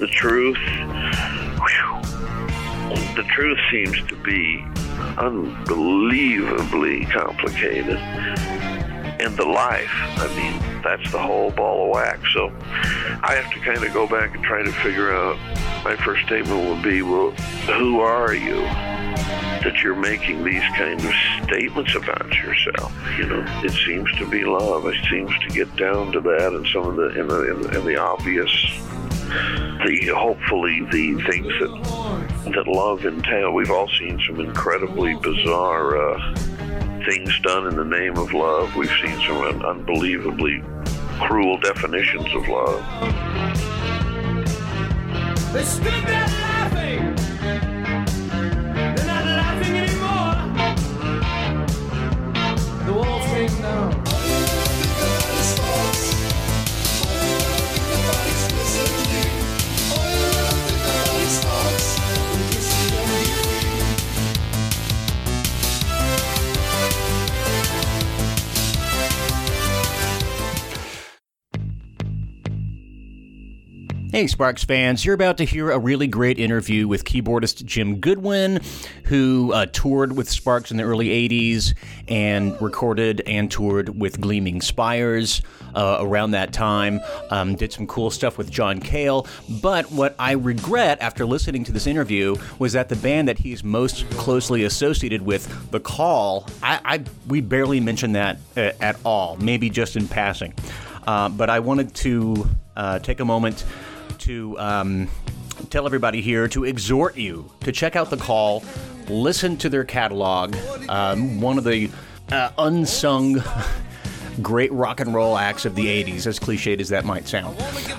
The truth, the truth seems to be unbelievably complicated. And the life, I mean, that's the whole ball of wax. So I have to kind of go back and try to figure out, my first statement will be, well, who are you that you're making these kind of statements about yourself? You know, it seems to be love. It seems to get down to that, and some of the in the obvious, hopefully the things that love entail. We've all seen some incredibly bizarre things done in the name of love. We've seen some unbelievably cruel definitions of love. They stood there laughing. They're not laughing anymore. The walls ring down. Hey, Sparks fans, you're about to hear a really great interview with keyboardist Jim Goodwin, who toured with Sparks in the early 80s and recorded and toured with Gleaming Spires around that time. Did some cool stuff with John Cale. But what I regret after listening to this interview was that the band that he's most closely associated with, The Call, we barely mentioned that at all, maybe just in passing. But I wanted to take a moment to tell everybody here, to exhort you to check out The Call, listen to their catalog, one of the unsung great rock and roll acts of the 80s, as cliched as that might sound.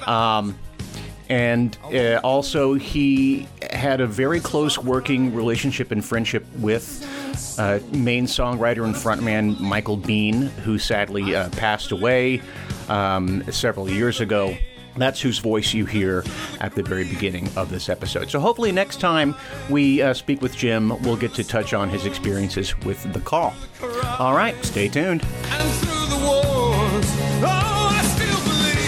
And also, he had a very close working relationship and friendship with main songwriter and frontman Michael Bean, who sadly passed away several years ago. That's whose voice you hear at the very beginning of this episode. So hopefully next time we speak with Jim, we'll get to touch on his experiences with The Call. All right, stay tuned. And through the wars, oh, I still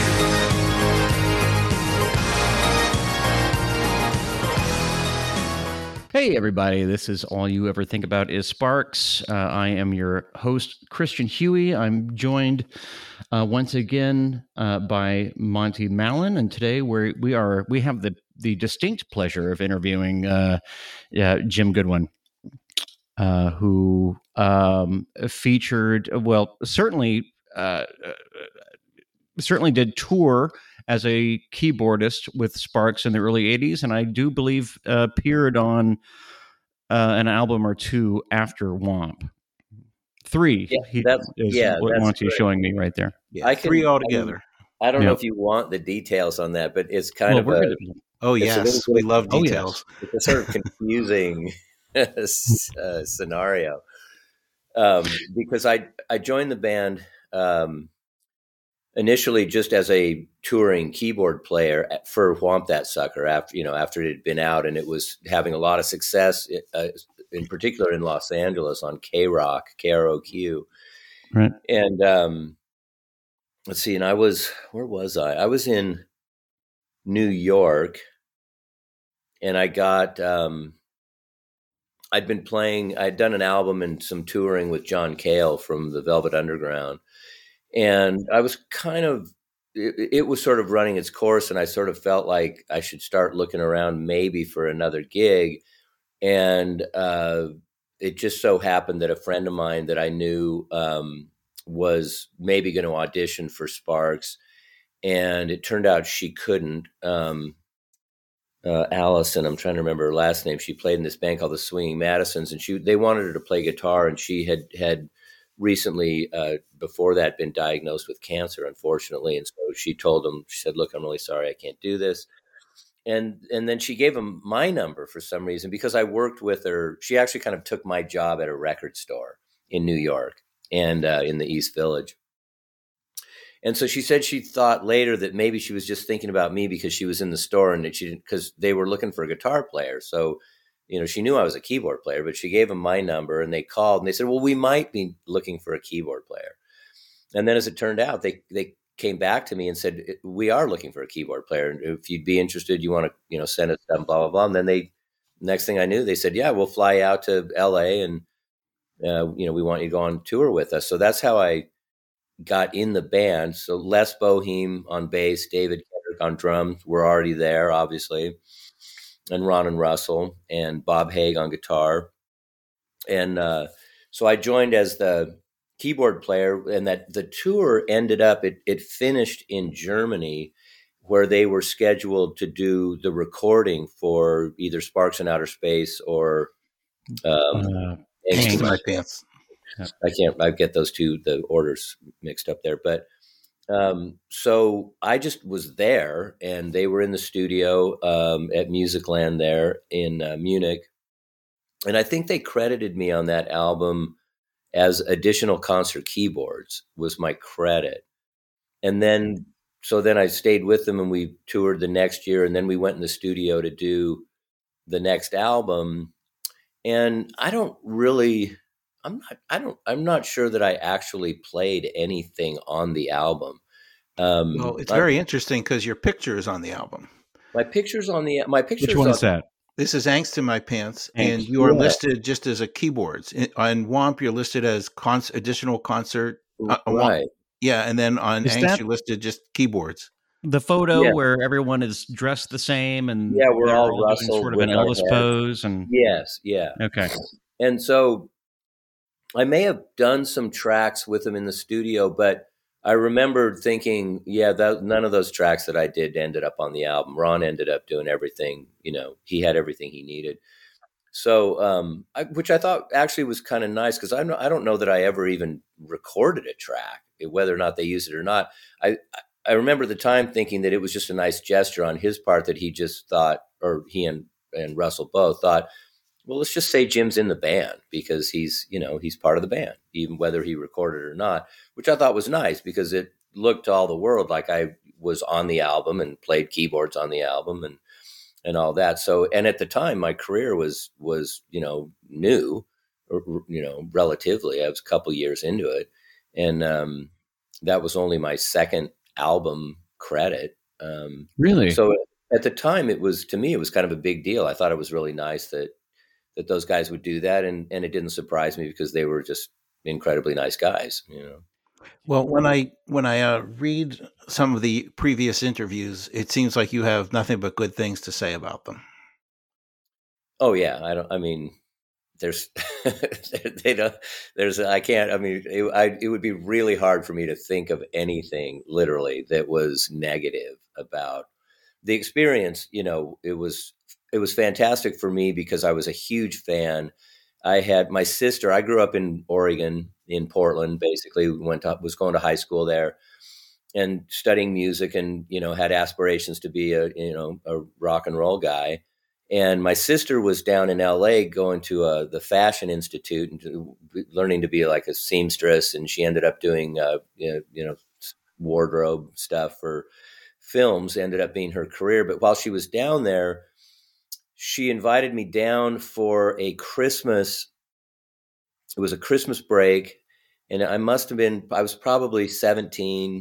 believe. Hey everybody, this is All You Ever Think About Is Sparks. I am your host, Christian Huey. I'm joined once again by Monty Mallon, and today we have the distinct pleasure of interviewing Jim Goodwin, who featured, well, certainly did tour as a keyboardist with Sparks in the early 80s, and I do believe appeared on an album or two after Womp. 3. Yeah, what Monty's showing me right there. Yeah, 3 altogether. I don't know if you want the details on that, but it's kind of yes, we love details. It's a sort of confusing scenario because I joined the band initially just as a touring keyboard player for Whomp That Sucker after it had been out and it was having a lot of success. In particular in Los Angeles on K-Rock, KROQ. Right. And let's see, and where was I? I was in New York, and I got, I'd done an album and some touring with John Cale from the Velvet Underground. And I was it was sort of running its course, and I sort of felt like I should start looking around maybe for another gig. And it just so happened that a friend of mine that I knew was maybe going to audition for Sparks, and it turned out she couldn't. Allison, I'm trying to remember her last name. She played in this band called the Swinging Madisons, and they wanted her to play guitar, and she had recently, before that, been diagnosed with cancer, unfortunately. And so she told him, she said, "Look, I'm really sorry, I can't do this." And then she gave him my number for some reason because I worked with her. She actually kind of took my job at a record store in New York and in the East Village. And so she said she thought later that maybe she was just thinking about me because she was in the store and because they were looking for a guitar player. So, she knew I was a keyboard player, but she gave him my number and they called and they said, "Well, we might be looking for a keyboard player." And then as it turned out, they came back to me and said, we are looking for a keyboard player. And if you'd be interested, you want to, send us stuff, blah, blah, blah. And then next thing I knew, they said, yeah, we'll fly out to LA and, we want you to go on tour with us. So that's how I got in the band. So Les Boheme on bass, David Kendrick on drums were already there, obviously. And Ron and Russell and Bob Hague on guitar. And so I joined as the keyboard player, and that the tour ended up, it finished in Germany, where they were scheduled to do the recording for either Sparks in Outer Space or Angst in My Pants. I get those two, the orders mixed up there. But so I just was there, and they were in the studio at Musicland there in Munich. And I think they credited me on that album as additional concert keyboards was my credit. And then I stayed with them, and we toured the next year, and then we went in the studio to do the next album. And I'm not sure that I actually played anything on the album. Well, it's very interesting because your picture is on the album. My picture's Which one is that? This is Angst in My Pants, and you are listed just as a keyboards. On WOMP, you're listed as additional concert. Right. Yeah, and then on Angst, you're listed just keyboards. The photo where everyone is dressed the same, and we're all Russell sort of an Elvis pose, and yes, yeah, okay. And so I may have done some tracks with him in the studio, but I remember thinking, none of those tracks that I did ended up on the album. Ron ended up doing everything. He had everything he needed. So, which I thought actually was kind of nice, because I don't know that I ever even recorded a track, whether or not they used it or not. I remember the time thinking that it was just a nice gesture on his part, that he just thought, or he and Russell both thought, well, let's just say Jim's in the band, because he's part of the band, even whether he recorded or not, which I thought was nice, because it looked to all the world like I was on the album and played keyboards on the album and all that. So, and at the time my career was, new, or, relatively. I was a couple years into it. And that was only my second album credit. Really? So at the time it was kind of a big deal. I thought it was really nice that those guys would do that. And it didn't surprise me, because they were just incredibly nice guys, Well, when I read some of the previous interviews, it seems like you have nothing but good things to say about them. Oh yeah. There's, it would be really hard for me to think of anything literally that was negative about the experience. It was fantastic for me, because I was a huge fan. I had my sister. I grew up in Oregon, in Portland, basically. Was going to high school there and studying music, and, had aspirations to be a rock and roll guy. And my sister was down in LA going to the Fashion Institute and learning to be like a seamstress. And she ended up doing, wardrobe stuff for films, ended up being her career. But while she was down there, she invited me down for a Christmas. It was a Christmas break, and I was probably 17.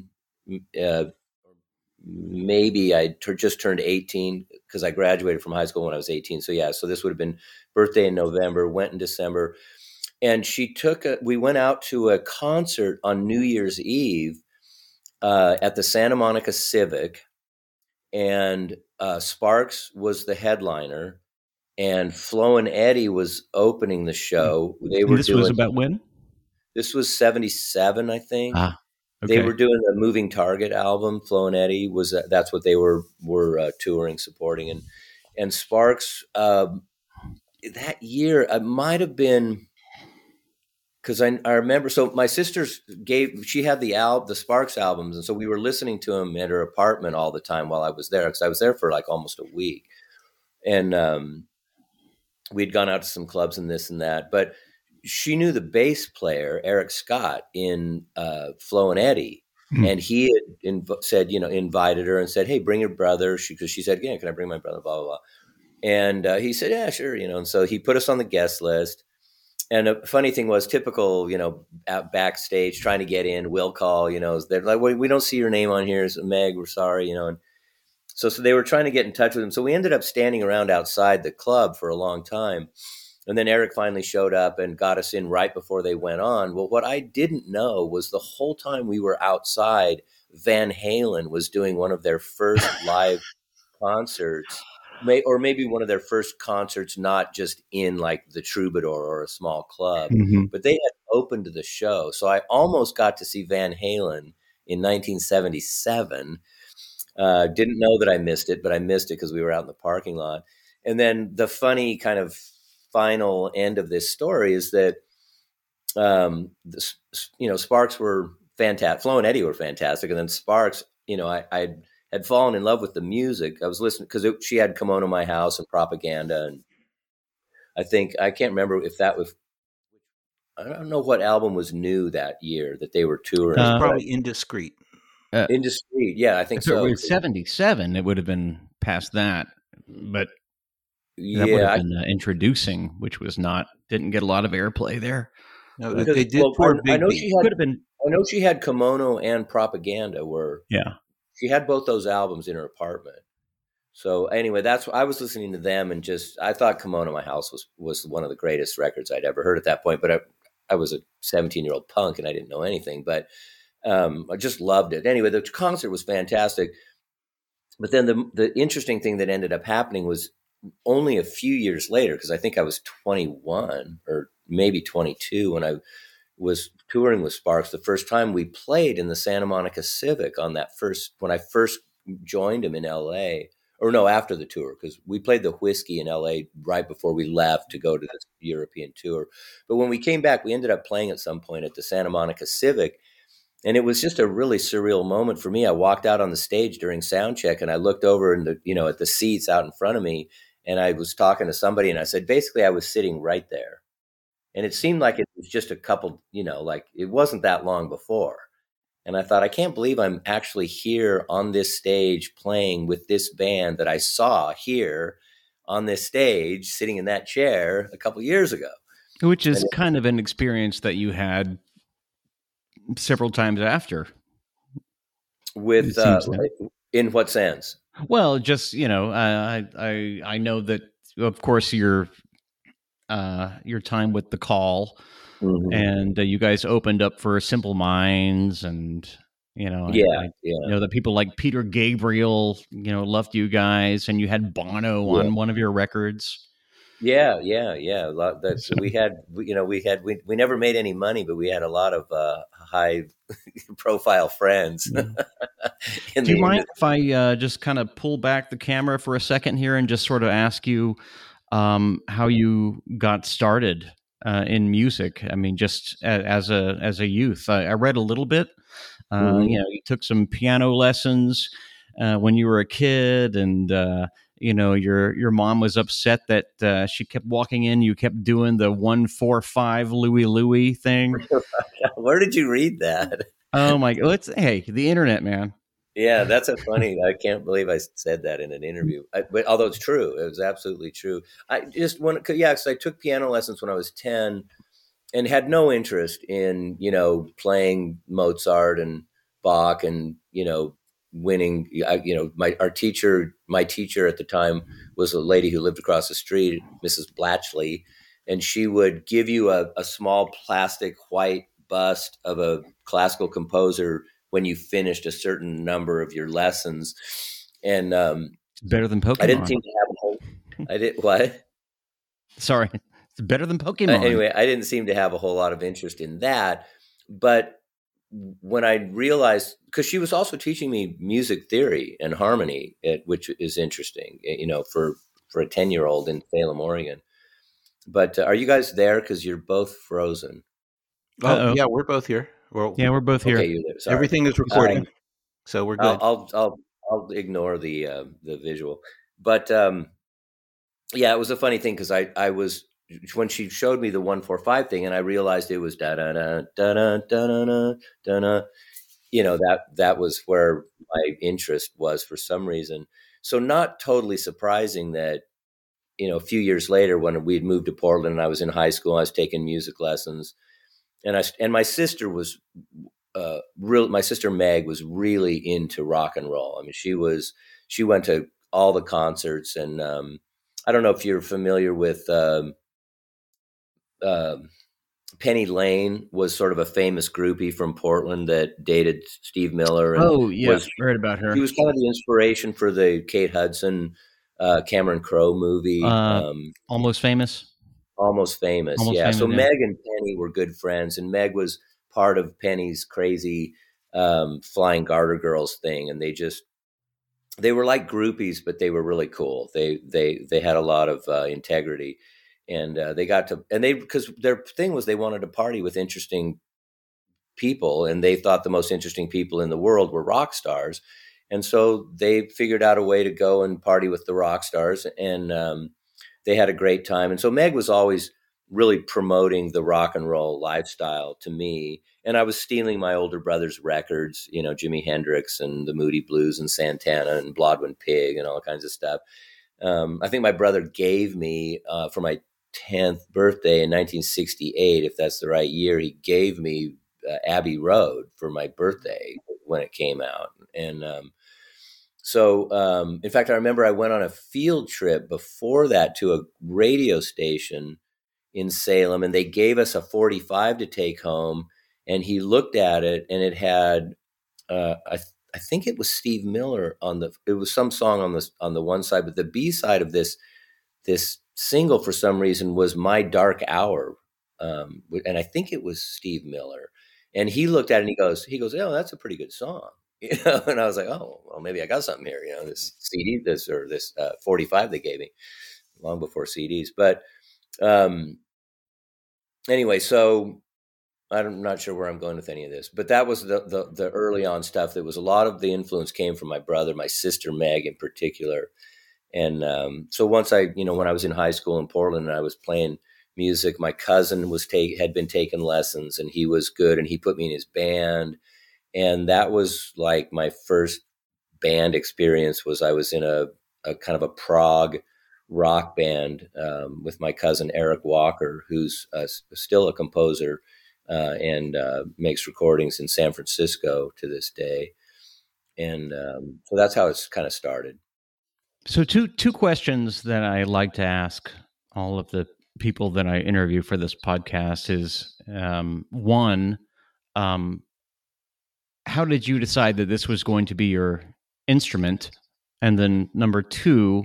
Maybe I just turned 18, because I graduated from high school when I was 18. So so this would have been birthday in November, went in December. And we went out to a concert on New Year's Eve at the Santa Monica Civic. And Sparks was the headliner, and Flo and Eddie was opening the show. This was about when? This was 77, I think. Okay. They were doing a Moving Target album. Flo and Eddie that's what they were touring, supporting, and Sparks that year. It might have been, because I remember. So my sisters she had the Sparks albums, and so we were listening to them at her apartment all the time while I was there, because I was there for like almost a week, and we'd gone out to some clubs and this and that, but she knew the bass player, Eric Scott, in Flo and Eddie. Mm-hmm. And he had said, invited her and said, hey, bring your brother. Because she said, yeah, can I bring my brother, blah, blah, blah. And he said, yeah, sure. And so he put us on the guest list. And a funny thing was, typical, out backstage trying to get in, will call, they're like, we don't see your name on here. So Meg, we're sorry, and so they were trying to get in touch with him. So we ended up standing around outside the club for a long time. And then Eric finally showed up and got us in right before they went on. Well, what I didn't know was the whole time we were outside, Van Halen was doing one of their first live concerts, or maybe one of their first concerts, not just in like the Troubadour or a small club, but they had opened the show. So I almost got to see Van Halen in 1977. Didn't know that I missed it, but I missed it because we were out in the parking lot. And then the funny kind of final end of this story is that, Sparks were fantastic. Flo and Eddie were fantastic. And then Sparks, I had fallen in love with the music. I was listening because she had Come On to My House and Propaganda. And I can't remember if that was, I don't know what album was new that year that they were touring. Probably Indiscreet. Indiscreet. Yeah, I think so. It was 77. It would have been past that. But that would yeah, have been Introducing, which didn't get a lot of airplay there. No, they did tour Big Beat. I know she had Kimono and Propaganda Yeah. She had both those albums in her apartment. So anyway, I was listening to them and I thought Kimono My House was one of the greatest records I'd ever heard at that point. But I was a 17-year-old punk and I didn't know anything, but I just loved it. Anyway, the concert was fantastic. But then the interesting thing that ended up happening was only a few years later, because I think I was 21 or maybe 22 when I was touring with Sparks. The first time we played in the Santa Monica Civic when I first joined him in LA, or no, after the tour, because we played the Whiskey in LA right before we left to go to this European tour. But when we came back, we ended up playing at some point at the Santa Monica Civic. And it was just a really surreal moment for me. I walked out on the stage during sound check and I looked over at the seats out in front of me, and I was talking to somebody and I said, basically I was sitting right there. And it seemed like it was just a couple, like it wasn't that long before. And I thought, I can't believe I'm actually here on this stage playing with this band that I saw here on this stage, sitting in that chair a couple years ago. Which is kind of an experience that you had several times after. With in what sense? Well, just I know that, of course, your time with The Call, and you guys opened up for Simple Minds, and I know that people like Peter Gabriel loved you guys, and you had Bono on one of your records. Yeah. We never made any money, but we had a lot of high profile friends. Do you mind if I just kind of pull back the camera for a second here and just sort of ask you how you got started in music? I mean, just as a youth, I read a little bit. You took some piano lessons when you were a kid, and your mom was upset that she kept walking in. You kept doing the 1-4-5 Louie thing. Where did you read that? Oh my! Hey, the internet, man. Yeah, that's a funny. I can't believe I said that in an interview. But although it's true, it was absolutely true. Because I took piano lessons when I was 10, and had no interest in playing Mozart and Bach and winning. My teacher at the time was a lady who lived across the street, Mrs. Blatchley, and she would give you a small plastic white bust of a classical composer when you finished a certain number of your lessons. And it's better than Pokemon. I didn't seem to have a whole. I did what? Sorry, it's better than Pokemon. Anyway, I didn't seem to have a whole lot of interest in that, but when I realized, because she was also teaching me music theory and harmony, which is interesting, for a 10-year-old in Salem, Oregon. But are you guys there? Because you're both frozen. Oh, yeah, we're both here. We're both here. Okay, you're there. Sorry. Everything is recording, so we're good. I'll ignore the visual, but it was a funny thing because I was, when she showed me the 1-4-5 thing, and I realized it was da da da da da da da da da. That was where my interest was for some reason. So not totally surprising that a few years later, when we had moved to Portland and I was in high school, I was taking music lessons, and my sister was my sister Meg was really into rock and roll. I mean, she went to all the concerts, and I don't know if you're familiar with Penny Lane was sort of a famous groupie from Portland that dated Steve Miller. And heard about her. She was kind of the inspiration for the Kate Hudson, Cameron Crowe movie. Almost Famous? Almost Famous, yeah. So Meg and Penny were good friends, and Meg was part of Penny's crazy Flying Garter Girls thing, and they were like groupies, but they were really cool. They had a lot of integrity. And because their thing was they wanted to party with interesting people, and they thought the most interesting people in the world were rock stars. And so they figured out a way to go and party with the rock stars, and they had a great time. And so Meg was always really promoting the rock and roll lifestyle to me. And I was stealing my older brother's records, Jimi Hendrix and the Moody Blues and Santana and Blodwyn Pig and all kinds of stuff. I think my brother gave me for my 10th birthday in 1968, if that's the right year, he gave me Abbey Road for my birthday when it came out. And so in fact, I remember I went on a field trip before that to a radio station in Salem, and they gave us a 45 to take home, and he looked at it, and it had I think it was Steve Miller it was some song on the one side, but the B side of this single for some reason was My Dark Hour. And I think it was Steve Miller. And he looked at it and he goes, oh, that's a pretty good song. And I was like, oh, well, maybe I got something here, this CD, this 45 they gave me long before CDs. But anyway, so I'm not sure where I'm going with any of this, but that was the early on stuff. That was a lot of the influence came from my brother, my sister Meg in particular. And so once when I was in high school in Portland and I was playing music, my cousin had been taking lessons, and he was good, and he put me in his band. And that was like my first band experience. I was in a kind of a prog rock band with my cousin Eric Walker, who's still a composer and makes recordings in San Francisco to this day. And so that's how it's kind of started. So two questions that I like to ask all of the people that I interview for this podcast is, one, how did you decide that this was going to be your instrument? And then number two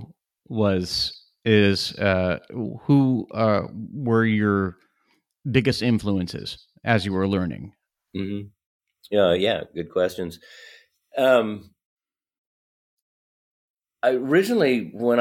is who were your biggest influences as you were learning? Mm-hmm. Yeah, good questions. Originally, when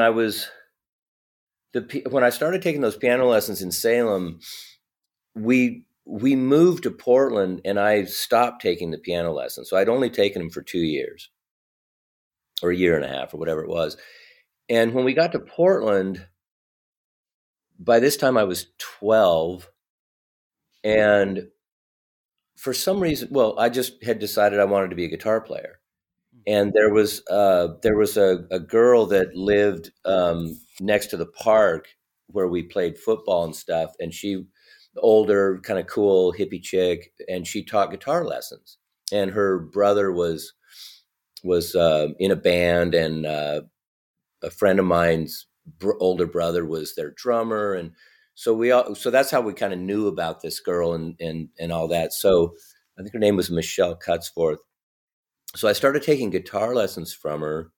I started taking those piano lessons in Salem, we moved to Portland, and I stopped taking the piano lessons. So I'd only taken them for 2 years, or a year and a half, or whatever it was. And when we got to Portland, by this time I was 12, and for some reason, I just had decided I wanted to be a guitar player. And there was a girl that lived next to the park where we played football and stuff, and she, older, kind of cool hippie chick, and she taught guitar lessons. And her brother was in a band, and a friend of mine's older brother was their drummer, and so that's how we kind of knew about this girl and all that. So I think her name was Michelle Cutsforth. So I started taking guitar lessons from her,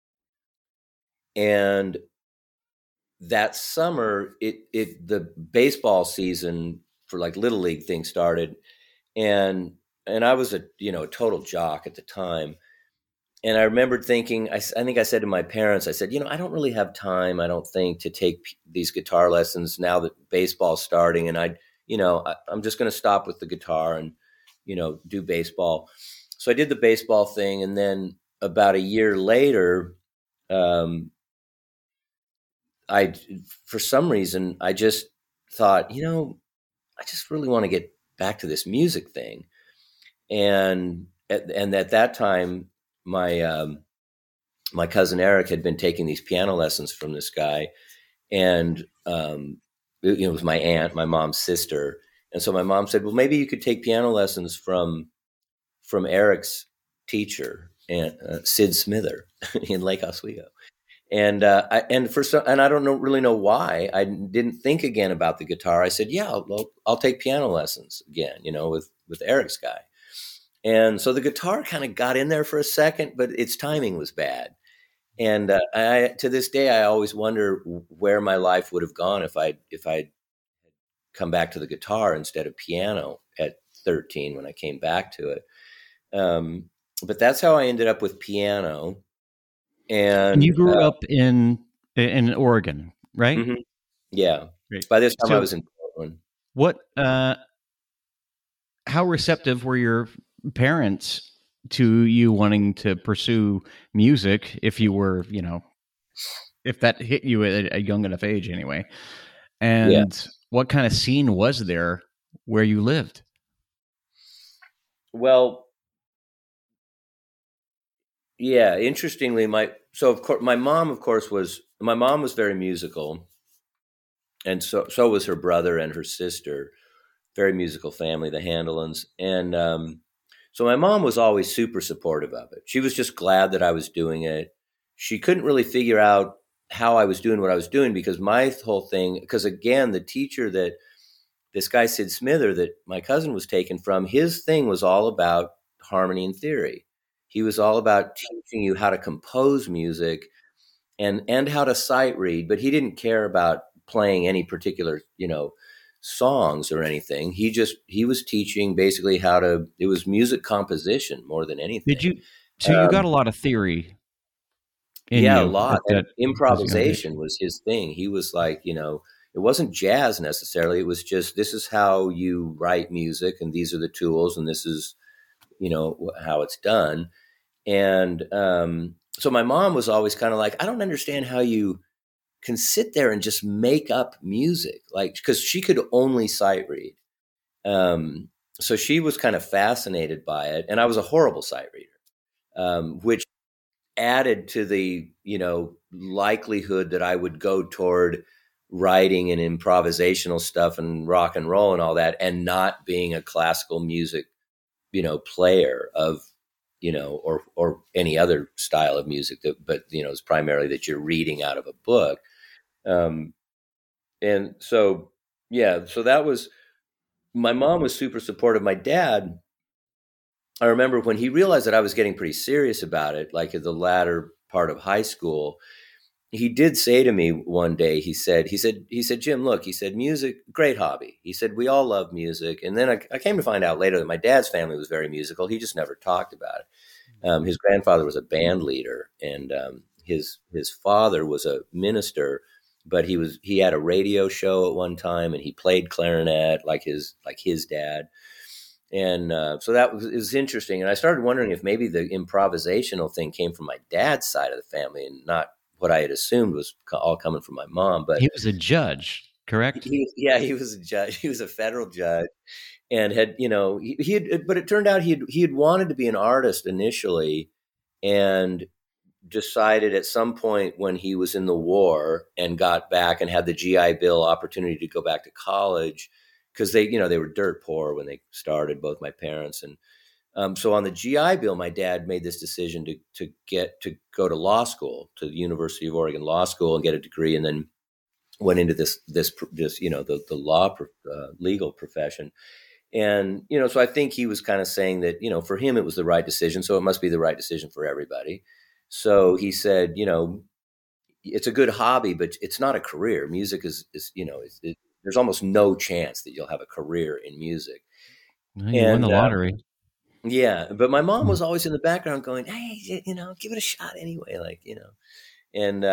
and that summer, the baseball season for like Little League thing started, and I was a total jock at the time, and I remembered thinking, I think I said to my parents, I said, I don't really have time, I don't think, to take these guitar lessons now that baseball's starting, and I'm just going to stop with the guitar and do baseball. So I did the baseball thing, and then about a year later, for some reason, I just thought, I just really want to get back to this music thing. And at that time, my cousin Eric had been taking these piano lessons from this guy, And it was my aunt, my mom's sister. And so my mom said, well, maybe you could take piano lessons from Eric's teacher, and Sid Smither in Lake Oswego. And I don't really know why I didn't think again about the guitar. I said, yeah, I'll take piano lessons again, with Eric's guy. And so the guitar kind of got in there for a second, but its timing was bad. And to this day, I always wonder where my life would have gone if I'd come back to the guitar instead of piano at 13 when I came back to it. But that's how I ended up with piano. And you grew up in Oregon, right? Mm-hmm. Yeah. Great. By this time I was in Portland. What? How receptive were your parents to you wanting to pursue music? If you were, if that hit you at a young enough age, anyway. And what kind of scene was there where you lived? Well, yeah. Interestingly, my mom was very musical, and so was her brother and her sister. Very musical family, the Handelins, and so my mom was always super supportive of it. She was just glad that I was doing it. She couldn't really figure out how I was doing what I was doing, because my whole thing, because again, the teacher that this guy Sid Smither that my cousin was taken from, his thing was all about harmony and theory. He was all about teaching you how to compose music and how to sight read, but he didn't care about playing any particular, songs or anything. He was teaching basically it was music composition more than anything. So you got a lot of theory in a you lot. And improvisation was his thing. He was like, it wasn't jazz necessarily. It was just, this is how you write music, and these are the tools, and this is, how it's done. And so my mom was always kind of like, I don't understand how you can sit there and just make up music, like, because she could only sight read. So she was kind of fascinated by it, and I was a horrible sight reader, which added to the likelihood that I would go toward writing and improvisational stuff and rock and roll and all that, and not being a classical music player of or any other style of music but it's primarily that you're reading out of a book. And so that was, my mom was super supportive. My dad, I remember when he realized that I was getting pretty serious about it, like at the latter part of high school, he did say to me one day, he said, Jim, look, he said, music, great hobby. He said, we all love music. And then I came to find out later that my dad's family was very musical. He just never talked about it. His grandfather was a band leader, and his father was a minister, but he had a radio show at one time, and he played clarinet like his dad. And so it was interesting. And I started wondering if maybe the improvisational thing came from my dad's side of the family and not what I had assumed was all coming from my mom. But he was a judge, correct? He was a judge. He was a federal judge, and had, but it turned out he had wanted to be an artist initially, and decided at some point when he was in the war and got back and had the GI Bill opportunity to go back to college, because they were dirt poor when they started, both my parents. And so on the GI Bill, my dad made this decision to go to law school, to the University of Oregon Law School, and get a degree, and then went into this the law legal profession. And so I think he was kind of saying that for him it was the right decision, so it must be the right decision for everybody. So he said, it's a good hobby, but it's not a career. Music is there's almost no chance that you'll have a career in music. You won the lottery. Yeah, but my mom was always in the background going, hey, give it a shot anyway, and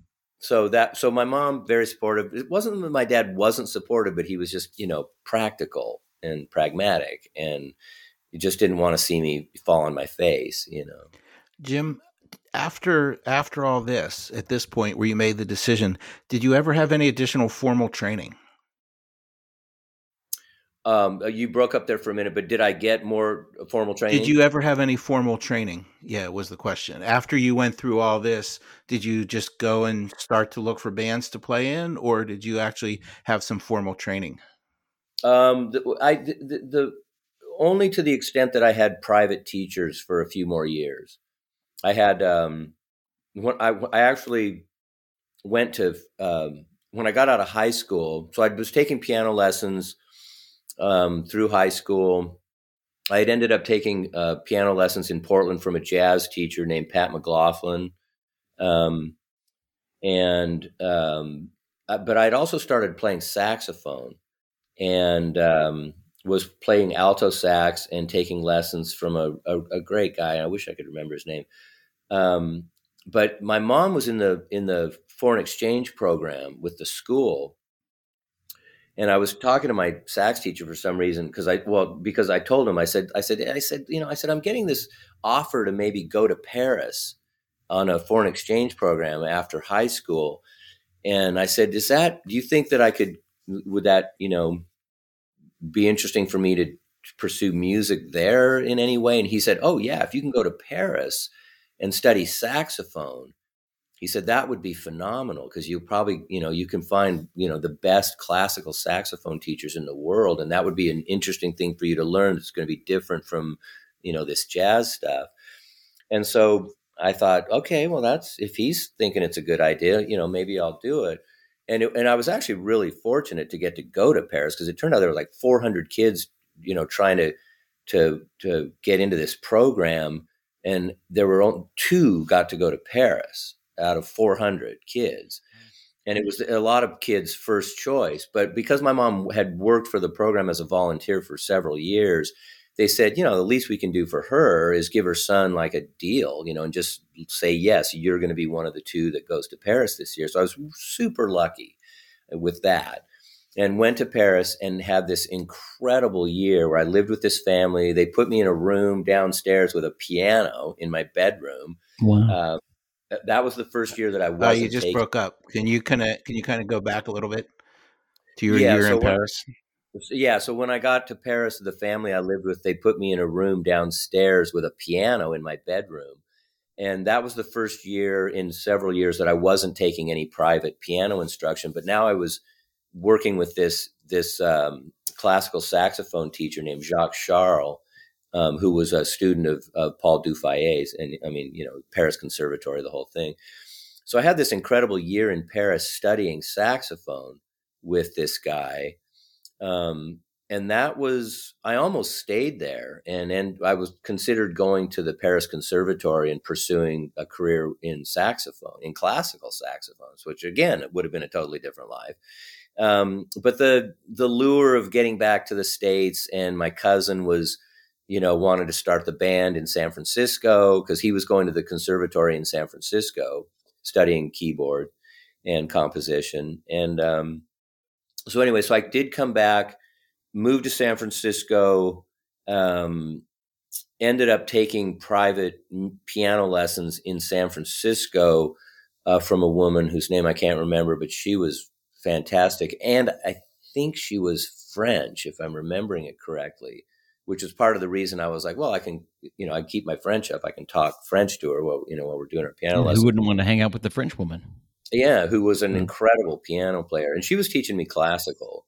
so my mom, very supportive. It wasn't that my dad wasn't supportive, but he was just, practical and pragmatic, and he just didn't want to see me fall on my face, Jim, after all this, at this point where you made the decision, did you ever have any additional formal training? You broke up there for a minute, but did I get more formal training? Did you ever have any formal training? Yeah, was the question. After you went through all this, did you just go and start to look for bands to play in, or did you actually have some formal training? The only to the extent that I had private teachers for a few more years. I had when I actually went to when I got out of high school. So I was taking piano lessons through high school. I had ended up taking piano lessons in Portland from a jazz teacher named Pat McLaughlin, but I'd also started playing saxophone and was playing alto sax and taking lessons from a great guy. I wish I could remember his name. But my mom was in the foreign exchange program with the school. And I was talking to my sax teacher for some reason because I told him, I said, I'm getting this offer to maybe go to Paris on a foreign exchange program after high school. And I said, do you think that would that, be interesting for me to pursue music there in any way? And he said, oh yeah, if you can go to Paris and study saxophone, he said that would be phenomenal because you probably, you can find, the best classical saxophone teachers in the world. And that would be an interesting thing for you to learn. It's going to be different from, this jazz stuff. And so I thought, okay, well, if he's thinking it's a good idea, maybe I'll do it. And I was actually really fortunate to get to go to Paris because it turned out there were like 400 kids, trying to get into this program. And there were only 2 got to go to Paris out of 400 kids. And it was a lot of kids' first choice. But because my mom had worked for the program as a volunteer for several years, they said, the least we can do for her is give her son like a deal, and just say, yes, you're going to be one of the 2 that goes to Paris this year. So I was super lucky with that and went to Paris and had this incredible year where I lived with this family. They put me in a room downstairs with a piano in my bedroom. Wow. That was the first year that I wasn't. You just broke up. Can you kind of go back a little bit to your year in Paris? So when I got to Paris, the family I lived with, they put me in a room downstairs with a piano in my bedroom. And that was the first year in several years that I wasn't taking any private piano instruction. But now I was working with this classical saxophone teacher named Jacques Charles, who was a student of Paul Dufayet's, and Paris Conservatory, the whole thing. So I had this incredible year in Paris studying saxophone with this guy. And that was, I almost stayed there and I was considered going to the Paris Conservatory and pursuing a career in saxophone, in classical saxophones, which again, it would have been a totally different life. But the lure of getting back to the States, and my cousin was, wanted to start the band in San Francisco because he was going to the conservatory in San Francisco studying keyboard and composition. And, so anyway, so I did come back, moved to San Francisco, ended up taking private piano lessons in San Francisco from a woman whose name I can't remember, but she was fantastic. And I think she was French, if I'm remembering it correctly, which is part of the reason I was like, well, I can, I keep my French up. I can talk French to her while we're doing our piano lessons. Who wouldn't want to hang out with the French woman? Yeah, who was an incredible piano player. And she was teaching me classical.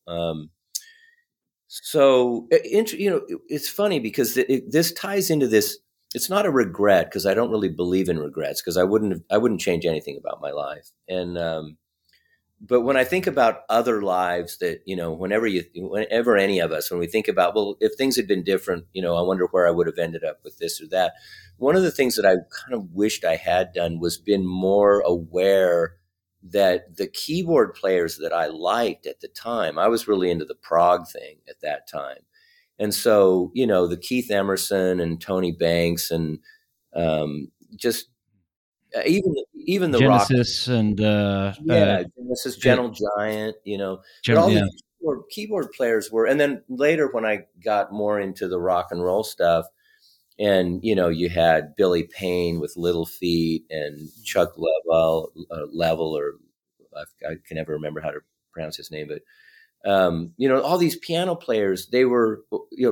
So, it's funny because this ties into this. It's not a regret because I don't really believe in regrets because I wouldn't change anything about my life. And, but when I think about other lives that, whenever any of us, when we think about, well, if things had been different, I wonder where I would have ended up with this or that. One of the things that I kind of wished I had done was been more aware that the keyboard players that I liked at the time, I was really into the prog thing at that time. And so, the Keith Emerson and Tony Banks and just even the Genesis rock, and Genesis, Gentle Giant, but all these keyboard players were. And then later when I got more into the rock and roll stuff, and, you had Billy Payne with Little Feat and Chuck Leavell, or I can never remember how to pronounce his name, but All these piano players, they were,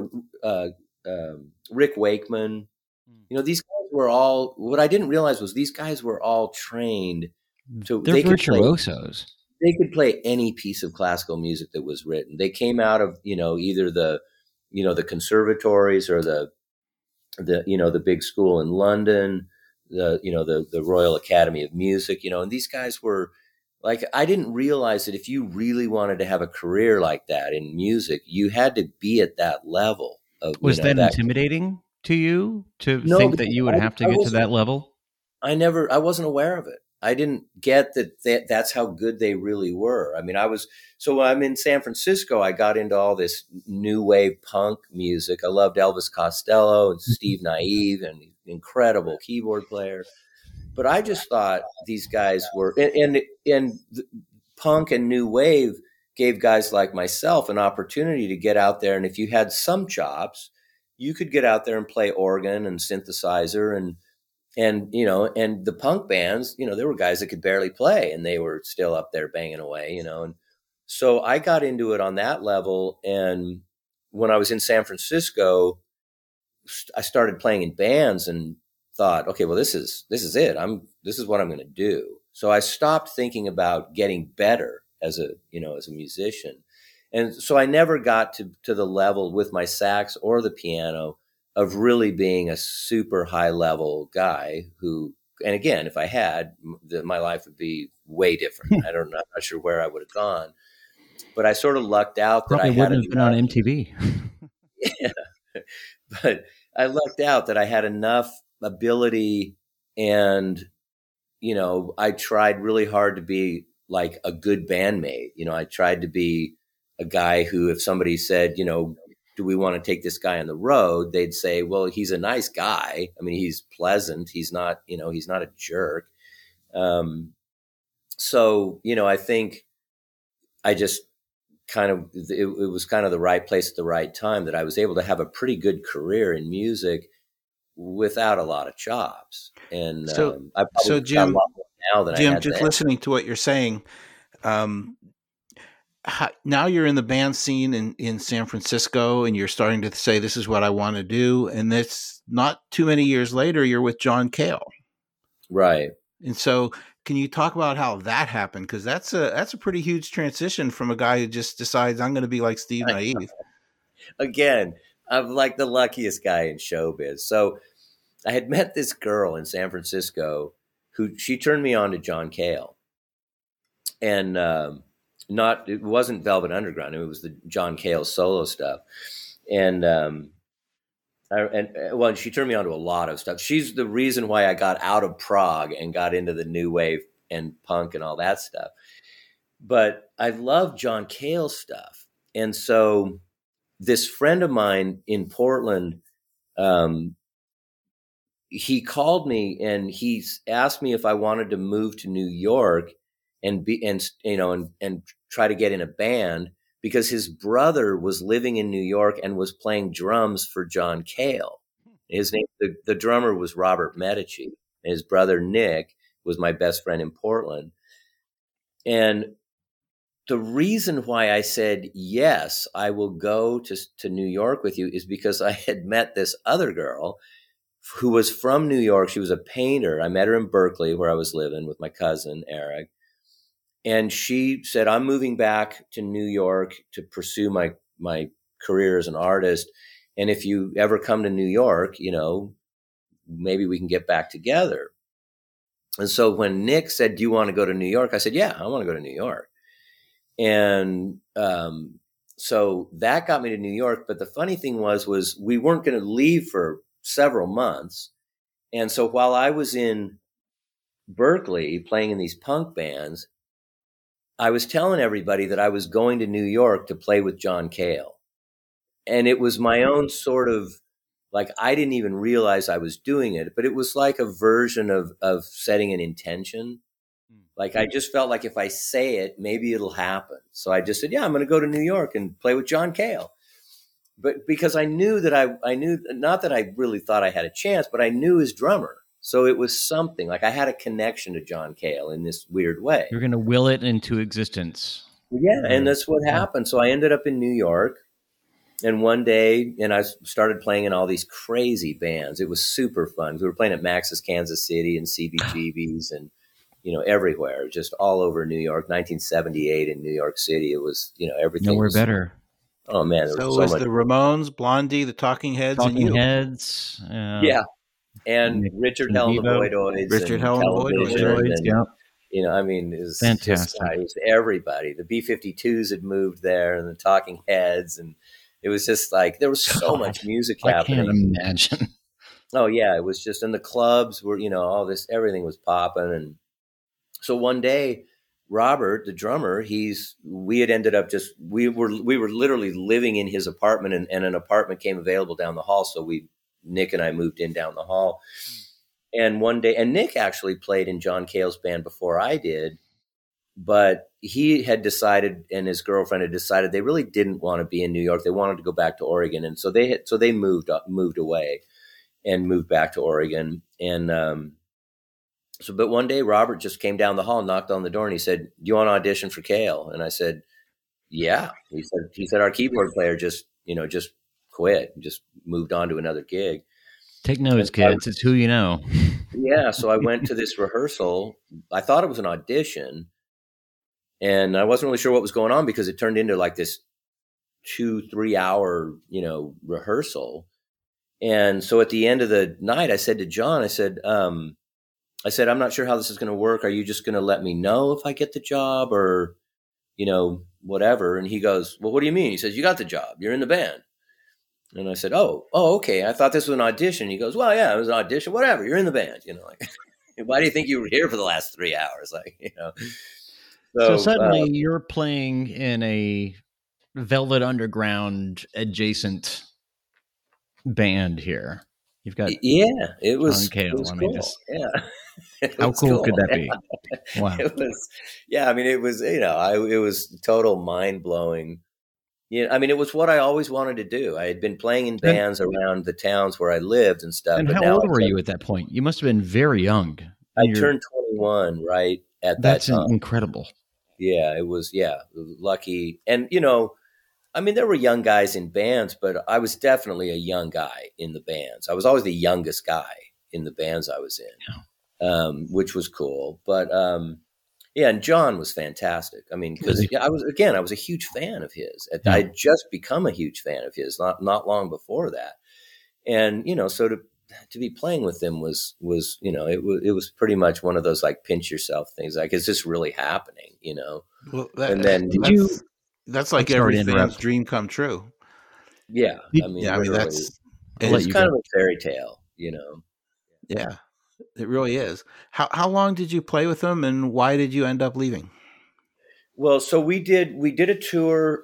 Rick Wakeman, these guys were all, what I didn't realize was these guys were all trained to, they're virtuosos. They could play any piece of classical music that was written. They came out of, either the conservatories or the big school in London, the Royal Academy of Music, and these guys were like, I didn't realize that if you really wanted to have a career like that in music, you had to be at that level of, was that intimidating to you to think that you would have to get to that level? I wasn't aware of it. I didn't get that's how good they really were. I mean, so when I'm in San Francisco, I got into all this new wave punk music. I loved Elvis Costello and Steve Naive, and incredible keyboard player. But I just thought these guys were, and punk and new wave gave guys like myself an opportunity to get out there. And if you had some chops, you could get out there and play organ and synthesizer and the punk bands, there were guys that could barely play and they were still up there banging away, and so I got into it on that level. And when I was in San Francisco, I started playing in bands and thought, okay, well, this is it. This is what I'm going to do. So I stopped thinking about getting better as a musician. And so I never got to the level with my sax or the piano of really being a super high level guy who, and again, if I had, my life would be way different. I'm not sure where I would have gone, but I sort of lucked out that probably wouldn't have been on MTV. Yeah, but I lucked out that I had enough ability, and I tried really hard to be like a good bandmate. I tried to be a guy who, if somebody said, do we want to take this guy on the road? They'd say, well, he's a nice guy. I mean, he's pleasant. He's not, he's not a jerk. So, I think I just kind of, it was kind of the right place at the right time that I was able to have a pretty good career in music without a lot of chops. And I probably Jim, got a lot more now than Jim, I had just then. Listening to what you're saying, now you're in the band scene in San Francisco, and you're starting to say, this is what I want to do. And that's not too many years later, you're with John Cale. Right. And so can you talk about how that happened? Because that's a pretty huge transition from a guy who just decides, I'm going to be like Steve Naive. Again, I'm like the luckiest guy in showbiz. So I had met this girl in San Francisco she turned me on to John Cale. And it wasn't Velvet Underground. It was the John Cale solo stuff. And she turned me on to a lot of stuff. She's the reason why I got out of Prague and got into the new wave and punk and all that stuff. But I love John Cale stuff. And so this friend of mine in Portland, he called me and he asked me if I wanted to move to New York and try to get in a band, because his brother was living in New York and was playing drums for John Cale. His name, the drummer, was Robert Medici. And his brother Nick was my best friend in Portland. And the reason why I said, yes, I will go to New York with you is because I had met this other girl who was from New York. She was a painter. I met her in Berkeley, where I was living with my cousin, Eric. And she said, I'm moving back to New York to pursue my career as an artist. And if you ever come to New York, maybe we can get back together. And so when Nick said, do you want to go to New York? I said, yeah, I want to go to New York. And so that got me to New York. But the funny thing was we weren't going to leave for several months. And so while I was in Berkeley playing in these punk bands, I was telling everybody that I was going to New York to play with John Cale. And it was my own sort of, like, I didn't even realize I was doing it, but it was like a version of setting an intention. Like, I just felt like if I say it, maybe it'll happen. So I just said, yeah, I'm going to go to New York and play with John Cale. But because I knew that I knew, not that I really thought I had a chance, but I knew his drummer. So it was something like I had a connection to John Cale in this weird way. You're going to will it into existence. Yeah, and that's what happened. So I ended up in New York, and one day, and I started playing in all these crazy bands. It was super fun. We were playing at Max's Kansas City and CBGB's and, everywhere, just all over New York. 1978 in New York City. It was, everything. Nowhere better. Oh man, there So was it was the Ramones, Blondie, the Talking Heads, and you. Heads. Yeah, and Richard Hell and the Voidoids. Richard Hell and the Voidoids. Yeah. It was fantastic. It was everybody. The B-52s had moved there, and the Talking Heads, and it was just like there was so much music happening. I can't imagine. Oh yeah, it was just, and the clubs were, all this, everything was popping, and so one day, Robert, the drummer, we had ended up we were literally living in his apartment, and an apartment came available down the hall, so Nick and I moved in down the hall. And one day, and Nick actually played in John Cale's band before I did, but he had decided, and his girlfriend had decided, they really didn't want to be in New York. They wanted to go back to Oregon, and so they moved away, and moved back to Oregon. And but one day Robert just came down the hall, knocked on the door, and he said, "Do you want to audition for Cale?" And I said, "Yeah." He said our keyboard player just quit, just moved on to another gig. Take notes, kids. It's who you know. Yeah. So I went to this rehearsal. I thought it was an audition, and I wasn't really sure what was going on because it turned into like this 2-3 hour, rehearsal. And so at the end of the night, I said to John, I said, I'm not sure how this is going to work. Are you just going to let me know if I get the job or, whatever? And he goes, "Well, what do you mean?" He says, "You got the job. You're in the band." And I said, oh, okay. I thought this was an audition. He goes, "Well, yeah, it was an audition. Whatever. You're in the band." Why do you think you were here for the last 3 hours? So suddenly you're playing in a Velvet Underground adjacent band here. You've got it was John Cale. It was cool. How cool could that be? Wow. It was, it was, it was total mind blowing. It was what I always wanted to do. I had been playing in bands around the towns where I lived and stuff. And how old were you at that point? You must have been very young. I turned 21 right at that time. That's incredible. Yeah, it was. Yeah, lucky. And there were young guys in bands, but I was definitely a young guy in the bands. I was always the youngest guy in the bands I was in, which was cool. But and John was fantastic. Because I was a huge fan of his. I had just become a huge fan of his not long before that, and so to be playing with him was it was pretty much one of those like pinch yourself things. Like, is this really happening? Well, and then that's like every fan's dream come true. Yeah, that's it's kind of a fairy tale, Yeah, it really is. How long did you play with them, and why did you end up leaving? Well, so we did a tour.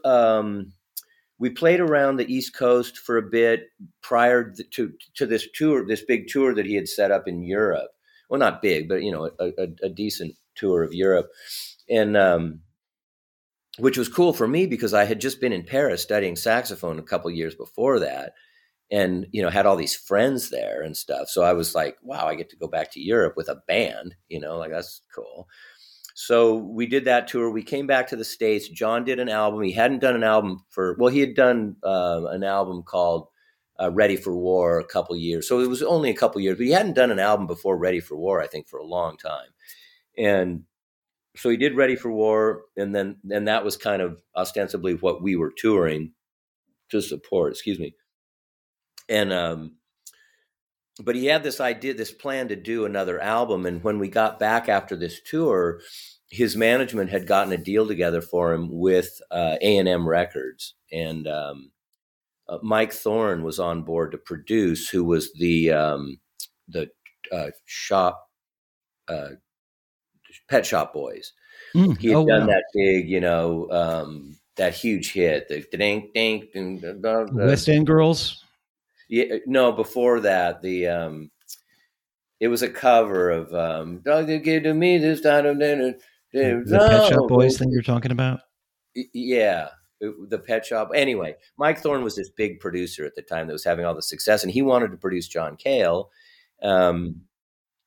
We played around the East Coast for a bit prior to this tour, this big tour that he had set up in Europe. Well, not big, but a decent tour of Europe, and which was cool for me because I had just been in Paris studying saxophone a couple of years before that, and had all these friends there and stuff. So I was like, wow, I get to go back to Europe with a band. That's cool. So we did that tour. We came back to the States. John did an album. He hadn't done an album he had done an album called Ready for War a couple years. So it was only a couple years, but he hadn't done an album before Ready for War, I think, for a long time. And so he did Ready for War. And then that was kind of ostensibly what we were touring to support, excuse me. And, but he had this plan to do another album. And when we got back after this tour, his management had gotten a deal together for him with A&M Records. And Mike Thorne was on board to produce, who was the Pet Shop Boys. He had done that big, that huge hit, the ding ding ding, West End Girls. Yeah, no, before that, it was a cover of "Dog That Give to Me This Time of Dinner." The Pet Shop Boys thing you're talking about? Yeah, the Pet Shop. Anyway, Mike Thorne was this big producer at the time that was having all the success, and he wanted to produce John Cale.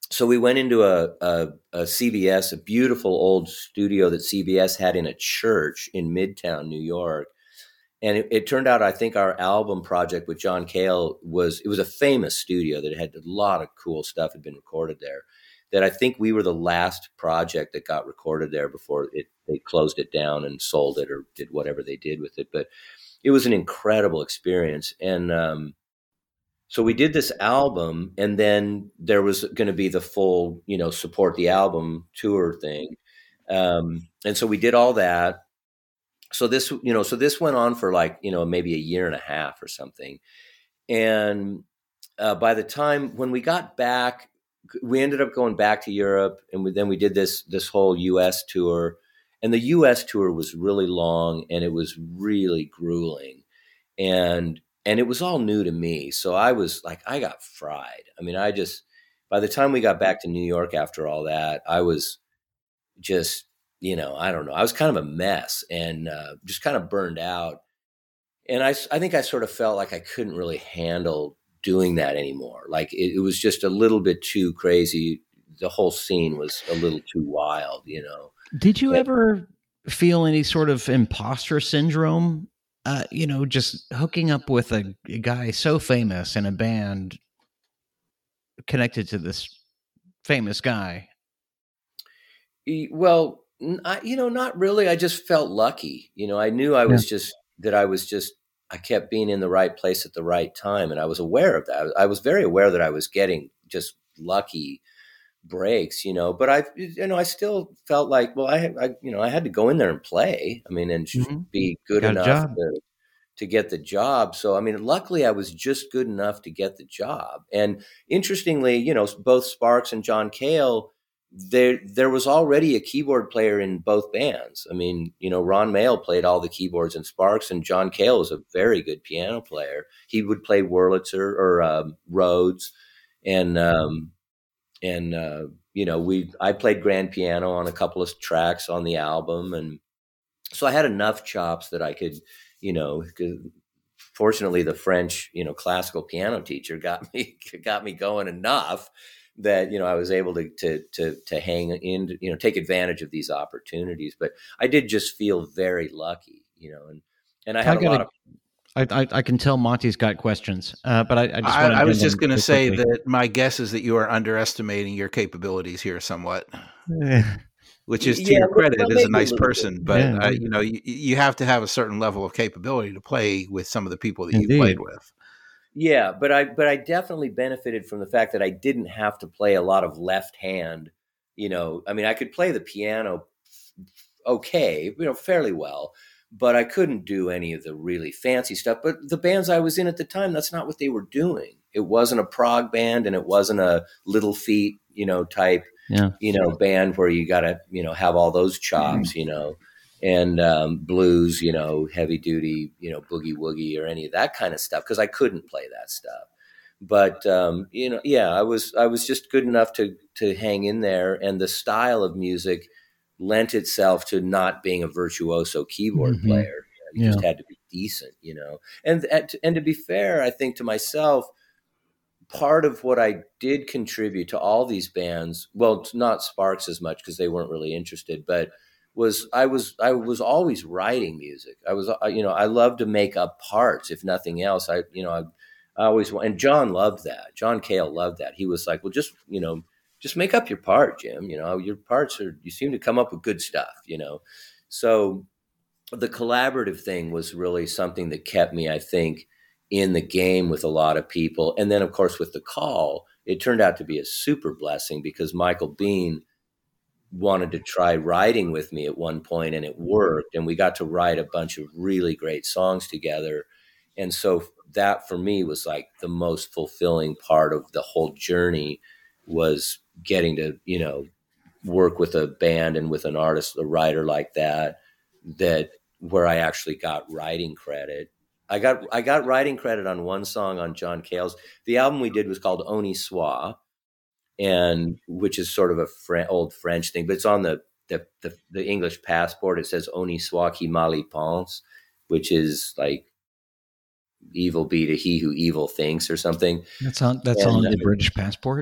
so we went into a CBS, a beautiful old studio that CBS had in a church in Midtown, New York. And it turned out, I think our album project with John Cale was a famous studio that had a lot of cool stuff had been recorded there. That I think we were the last project that got recorded there before they closed it down and sold it or did whatever they did with it. But it was an incredible experience. And so we did this album, and then there was going to be the full, support the album tour thing. And so we did all that. So this went on for like, maybe a year and a half or something. And by the time when we got back, we ended up going back to Europe, and then we did this whole US tour. And the US tour was really long, and it was really grueling. And it was all new to me. So I was like, I got fried. I mean, by the time we got back to New York after all that, I was just, I don't know. I was kind of a mess and just kind of burned out. And I think I sort of felt like I couldn't really handle doing that anymore. Like it was just a little bit too crazy. The whole scene was a little too wild, Did you ever feel any sort of imposter syndrome? Just hooking up with a guy so famous in a band connected to this famous guy. Well, not really. I just felt lucky. I knew I kept being in the right place at the right time. And I was aware of that. I was very aware that I was getting just lucky breaks, but I still felt like, well, I had to go in there and play. I mean, and be good enough to get the job. So, I mean, luckily I was just good enough to get the job. And interestingly, both Sparks and John Cale, there was already a keyboard player in both bands. I mean, Ron Mayle played all the keyboards in Sparks, and John Cale was a very good piano player. He would play Wurlitzer or Rhodes, I played grand piano on a couple of tracks on the album, and so I had enough chops that I could, fortunately the French, classical piano teacher got me going enough that, I was able to hang in, take advantage of these opportunities. But I did just feel very lucky, and I had a lot of. I can tell Monty's got questions, but I was just going to say that my guess is that you are underestimating your capabilities here somewhat, which is to your credit as a nice person. But you have to have a certain level of capability to play with some of the people that you played with. Yeah, but I definitely benefited from the fact that I didn't have to play a lot of left hand. I mean, I could play the piano okay, fairly well. But I couldn't do any of the really fancy stuff. But the bands I was in at the time, that's not what they were doing. It wasn't a prog band, and it wasn't a Little Feat, type, band where you got to, have all those chops, and blues, heavy duty, boogie woogie or any of that kind of stuff, because I couldn't play that stuff. But I was just good enough to hang in there, and the style of music lent itself to not being a virtuoso keyboard player. You just had to be decent, And to be fair, I think to myself, part of what I did contribute to all these bands, well, not Sparks as much because they weren't really interested, but I was always writing music. I loved to make up parts, if nothing else. I always, and John loved that. John Cale loved that. He was like, well, just make up your part, Jim. Your parts you seem to come up with good stuff, So the collaborative thing was really something that kept me, I think, in the game with a lot of people. And then, of course, with The Call, it turned out to be a super blessing because Michael Bean wanted to try writing with me at one point, and it worked. And we got to write a bunch of really great songs together. And so that, for me, was like the most fulfilling part of the whole journey, was getting to, work with a band and with an artist, a writer like that where I actually got writing credit. I got writing credit on one song on John Cale's. The album we did was called Oni Soit, and which is sort of a old French thing, but it's on the English passport. It says Oni Soit qui mal y pense, which is like evil be to he who evil thinks or something. That's on the British passport.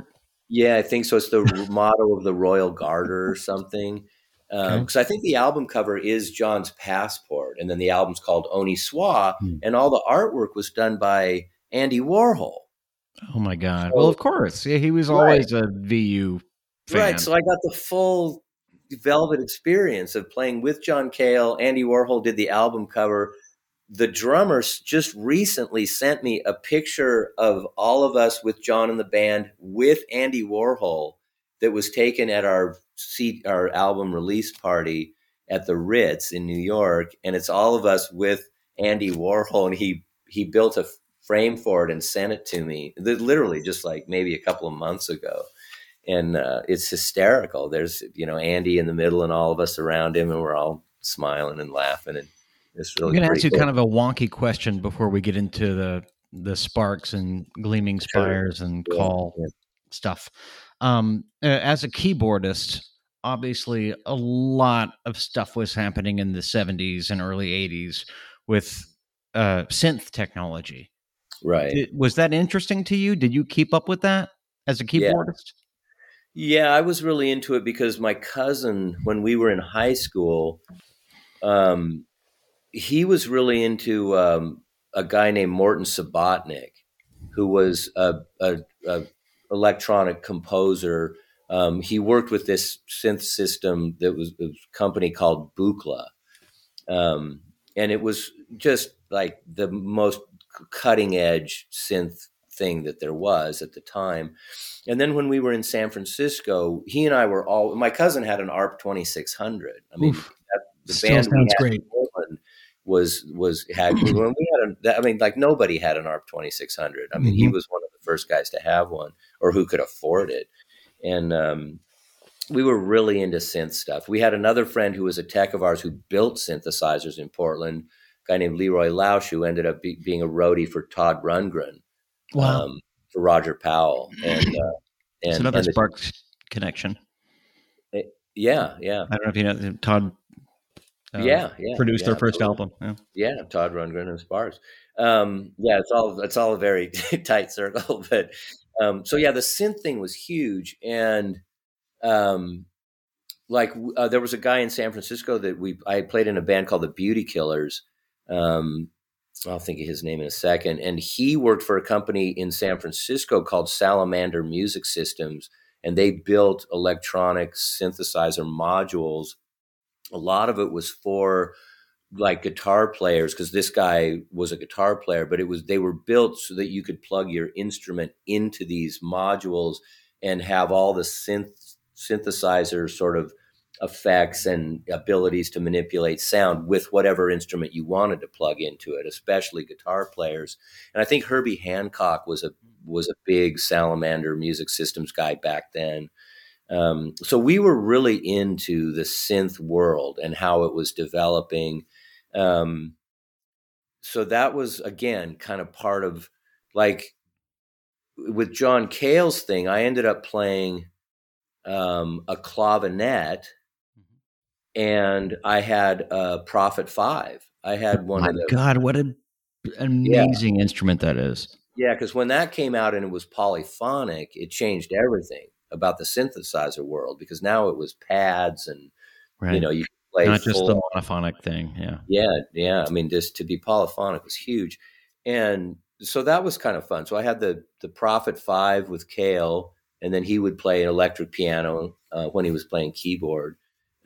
Yeah, I think so. It's the motto of the Royal Garter or something. Because I think the album cover is John's passport, and then the album's called Oni Swa, and all the artwork was done by Andy Warhol. Oh my God! So, well, of course, yeah, he was always a VU fan. Right. So I got the full Velvet experience of playing with John Cale. Andy Warhol did the album cover. The drummers just recently sent me a picture of all of us with John and the band with Andy Warhol that was taken at our album release party at the Ritz in New York. And it's all of us with Andy Warhol. And he built a frame for it and sent it to me literally just like maybe a couple of months ago. And it's hysterical. There's, Andy in the middle and all of us around him, and we're all smiling and laughing. And it's really I'm going to ask you kind of a wonky question before we get into the Sparks and Gleaming Spires and Call stuff. As a keyboardist, obviously a lot of stuff was happening in the 70s and early 80s with synth technology. Right. Was that interesting to you? Did you keep up with that as a keyboardist? Yeah, I was really into it because my cousin, when we were in high school, he was really into a guy named Morton Subotnick, who was a electronic composer. He worked with this synth system that was a company called Buchla. And it was just like the most cutting edge synth thing that there was at the time. And then when we were in San Francisco, he and I were my cousin had an ARP 2600. I mean, the band we had in Portland like nobody had an ARP 2600. I mean, he was one of the first guys to have one or who could afford it. And we were really into synth stuff. We had another friend who was a tech of ours who built synthesizers in Portland, a guy named Leroy Lausch, who ended up being a roadie for Todd Rundgren. Wow. For Roger Powell. And it's another Sparks connection. Yeah. I don't know if you know Todd. Produced their first album. Yeah, Todd Rundgren and Sparks. It's all a very tight circle. But the synth thing was huge, and there was a guy in San Francisco that I played in a band called the Beauty Killers. I'll think of his name in a second. And he worked for a company in San Francisco called Salamander Music Systems, and they built electronic synthesizer modules. A lot of it was for like guitar players, because this guy was a guitar player, but they were built so that you could plug your instrument into these modules and have all the synthesizer sort of effects and abilities to manipulate sound with whatever instrument you wanted to plug into it, especially guitar players. And I think Herbie Hancock was a big Salamander Music Systems guy back then. So we were really into the synth world and how it was developing. So that was, again, kind of part of, like, with John Cale's thing, I ended up playing a clavinet, and I had a Prophet 5. I had one of those. God, what an amazing instrument that is. Yeah, because when that came out and it was polyphonic, it changed everything about the synthesizer world, because now it was pads and, you could play not just the monophonic thing. Yeah. I mean, just to be polyphonic was huge. And so that was kind of fun. So I had the Prophet 5 with Cale, and then he would play an electric piano when he was playing keyboard.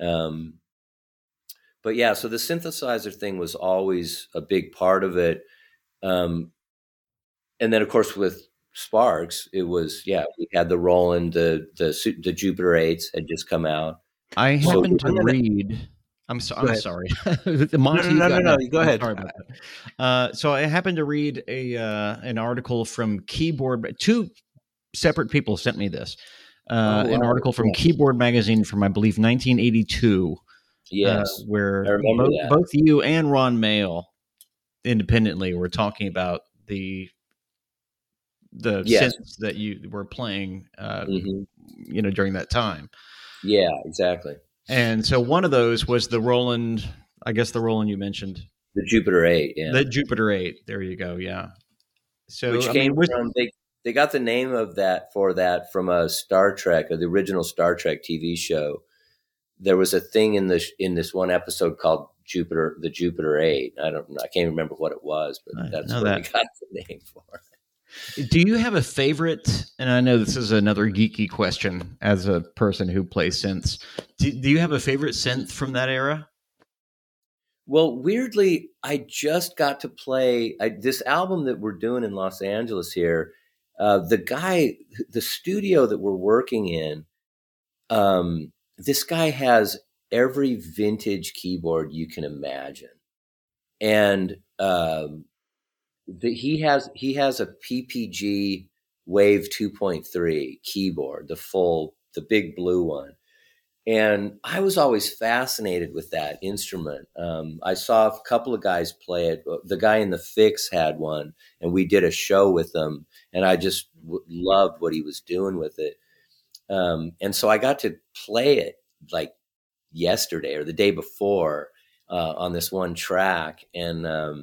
But yeah, so the synthesizer thing was always a big part of it. And then, of course, with Sparks, it was, we had the Roland, the Jupiter 8s had just come out. I happened to read. I'm sorry. Monty, no. Go ahead. Sorry about that. So I happened to read an article from Keyboard. Two separate people sent me this. An article from Keyboard Magazine from, I believe, 1982. Yes, where both you and Ron Mayle independently were talking about the synths that you were playing, during that time. Yeah, exactly. And so one of those was the Roland, I guess the Roland you mentioned. The Jupiter 8, yeah. The Jupiter 8, there you go, yeah. So which came from, they got the name of that from a Star Trek, or the original Star Trek TV show. There was a thing in this one episode called the Jupiter 8. I can't remember what it was, but that's where they got the name for it. Do you have a favorite? And I know this is another geeky question as a person who plays synths. Do you have a favorite synth from that era? Well, weirdly, I just got to play this album that we're doing in Los Angeles here. The studio that we're working in, this guy has every vintage keyboard you can imagine. And he has a PPG Wave 2.3 keyboard, the big blue one. And I was always fascinated with that instrument. I saw a couple of guys play it. The guy in the Fix had one, and we did a show with them, and I just loved what he was doing with it. And so I got to play it like yesterday or the day before on this one track. And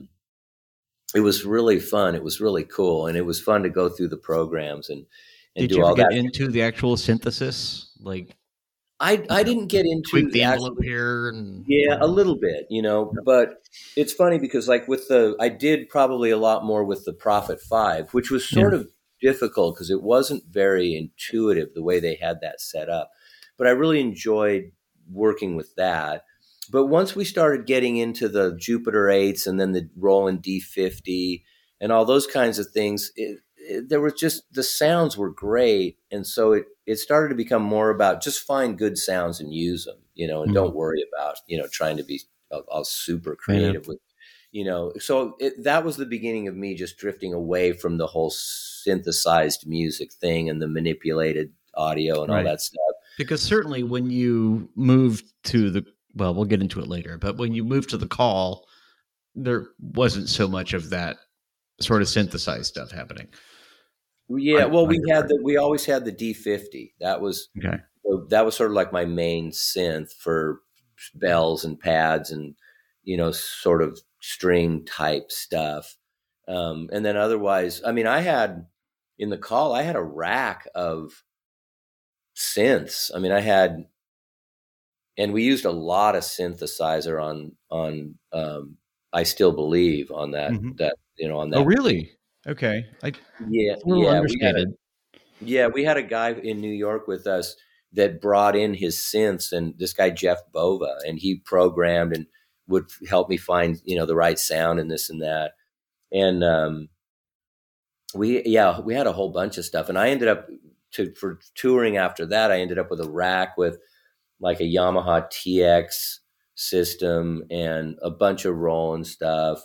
it was really fun. It was really cool. And it was fun to go through the programs and Did do you all ever that. get into the actual synthesis? Like, I didn't get into tweak the envelope here. A little bit, but it's funny because like I did probably a lot more with the Prophet 5, which was sort of difficult because it wasn't very intuitive the way they had that set up. But I really enjoyed working with that. But once we started getting into the Jupiter 8s and then the Roland D50 and all those kinds of things, there was just, the sounds were great. And so it started to become more about just find good sounds and use them, and don't worry about, trying to be all super creative with, so that was the beginning of me just drifting away from the whole synthesized music thing and the manipulated audio and all that stuff. Because certainly when you moved to we'll get into it later, but when you moved to the Call, there wasn't so much of that sort of synthesized stuff happening. Yeah, well, we always had the D50. That was sort of like my main synth for bells and pads and sort of string type stuff. And then otherwise, I mean, I had in the Call, I had a rack of synths. I mean, and we used a lot of synthesizer on I Still Believe on that, on that. Oh, really? Okay. We had a guy in New York with us that brought in his synths, and this guy, Jeff Bova, and he programmed and would help me find, the right sound and this and that. And we had a whole bunch of stuff. And I ended up for touring after that, I ended up with a rack with like a Yamaha TX system and a bunch of Roland stuff.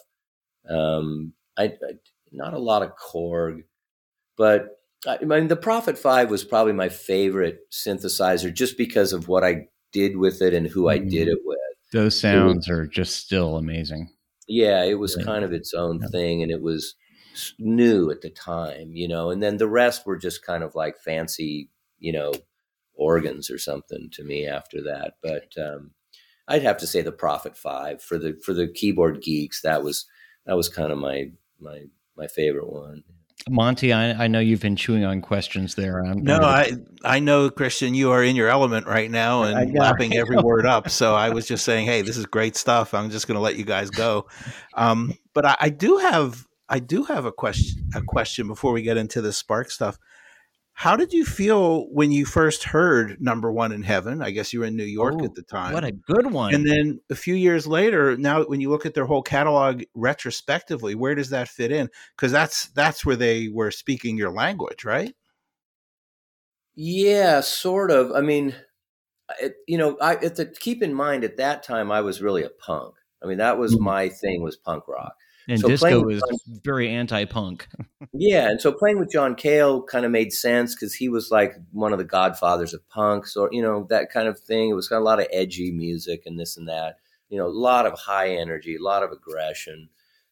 Not a lot of Korg, but I mean, the Prophet 5 was probably my favorite synthesizer just because of what I did with it and who I did it with. Those sounds are just still amazing. Yeah, it was kind of its own thing, and it was new at the time, and then the rest were just kind of like fancy, organs or something to me after that. But I'd have to say the Prophet 5 for the keyboard geeks. That was kind of my favorite one. Monty, I know you've been chewing on questions there. I know, Christian, you are in your element right now and lapping every word up. So I was just saying, hey, this is great stuff. I'm just going to let you guys go. But I do have a question before we get into the Spark stuff. How did you feel when you first heard Number One in Heaven? I guess you were in New York at the time. What a good one. And then a few years later, now when you look at their whole catalog retrospectively, where does that fit in? Because that's where they were speaking your language, right? Yeah, sort of. I mean, keep in mind at that time, I was really a punk. I mean, that was my thing, was punk rock. And so disco is very anti-punk. Yeah, and so playing with John Cale kind of made sense because he was like one of the godfathers of punk, so that kind of thing. It was got a lot of edgy music and this and that. A lot of high energy, a lot of aggression.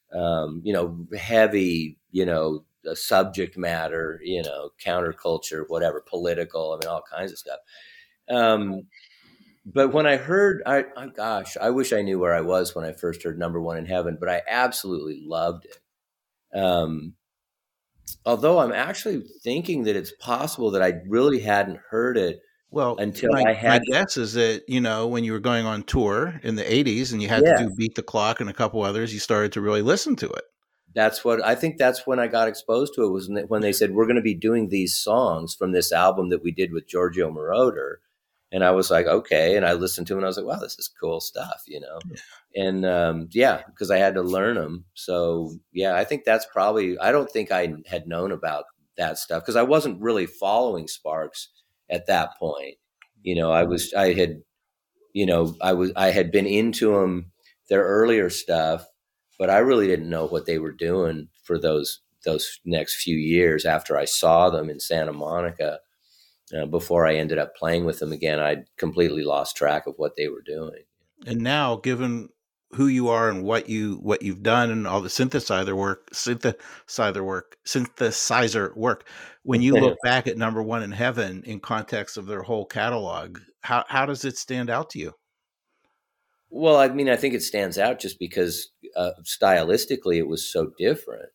Heavy, subject matter. Counterculture, whatever, political. I mean, all kinds of stuff. But when I heard, I wish I knew where I was when I first heard Number One in Heaven, but I absolutely loved it. Although I'm actually thinking that it's possible that I really hadn't heard it until my guess is that, when you were going on tour in the 80s and you had to do Beat the Clock and a couple others, you started to really listen to it. That's when I got exposed to it, was when they said, we're going to be doing these songs from this album that we did with Giorgio Moroder. And I was like, okay. And I listened to it and I was like, wow, this is cool stuff, And because I had to learn them. So I think that's probably, I don't think I had known about that stuff because I wasn't really following Sparks at that point. I had been into them, their earlier stuff, but I really didn't know what they were doing for those next few years after I saw them in Santa Monica. Before I ended up playing with them again, I'd completely lost track of what they were doing. And now, given who you are and what you've done and all the synthesizer work, when you look back at Number One in Heaven in context of their whole catalog, how does it stand out to you? Well, I mean, I think it stands out just because stylistically it was so different.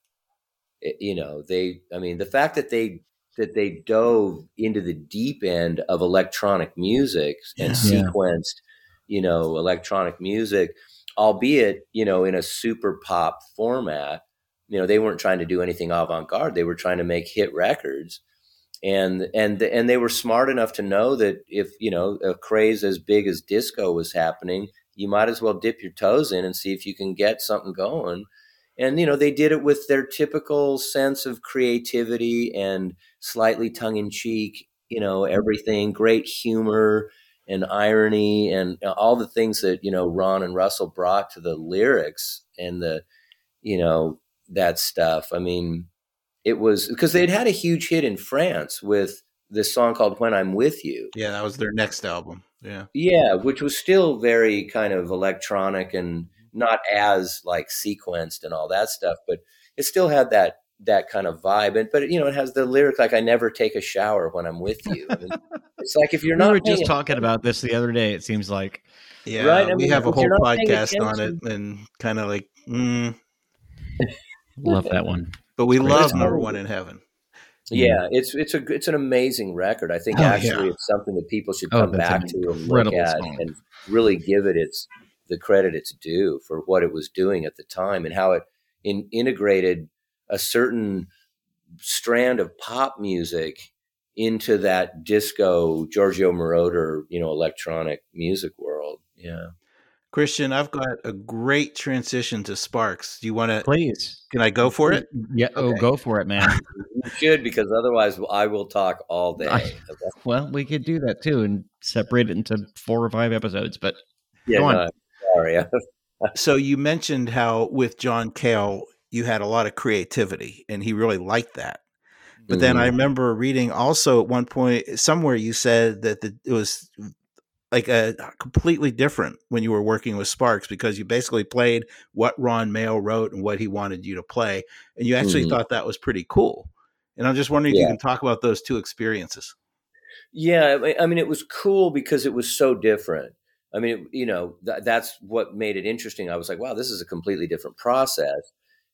The fact that they dove into the deep end of electronic music and sequenced, electronic music, albeit, in a super pop format. They weren't trying to do anything avant-garde. They were trying to make hit records. And they were smart enough to know that if, a craze as big as disco was happening, you might as well dip your toes in and see if you can get something going. And, they did it with their typical sense of creativity and slightly tongue-in-cheek, everything, great humor and irony and all the things that, Ron and Russell brought to the lyrics and that stuff. I mean, it was because they'd had a huge hit in France with this song called When I'm With You. Yeah, that was their next album. Yeah. Yeah, which was still very kind of electronic and not as like sequenced and all that stuff, but it still had that kind of vibe. But it has the lyric like, I never take a shower when I'm with you. I mean, it's like, if you're not, we were just talking about this the other day, it seems like. Yeah, right? I mean, we have a whole podcast on it and kind of like, love that one. But we love Number One in Heaven. Yeah, it's an amazing record. I think it's something that people should come back to and look at and really give it the credit it's due for what it was doing at the time and how it integrated a certain strand of pop music into that disco Giorgio Moroder, electronic music world. Yeah. Christian, I've got a great transition to Sparks. Do you want to? Please. Can I go for it? Yeah. Okay. Oh, go for it, man. You should, because otherwise I will talk all day. Well, we could do that too and separate it into 4 or 5 episodes, but go on. Sorry. So you mentioned how with John Cale, you had a lot of creativity and he really liked that. But then I remember reading also at one point somewhere you said that it was like a completely different when you were working with Sparks, because you basically played what Ron Mael wrote and what he wanted you to play. And you actually thought that was pretty cool. And I'm just wondering if you can talk about those two experiences. Yeah. I mean, it was cool because it was so different. I mean, that's what made it interesting. I was like, wow, this is a completely different process.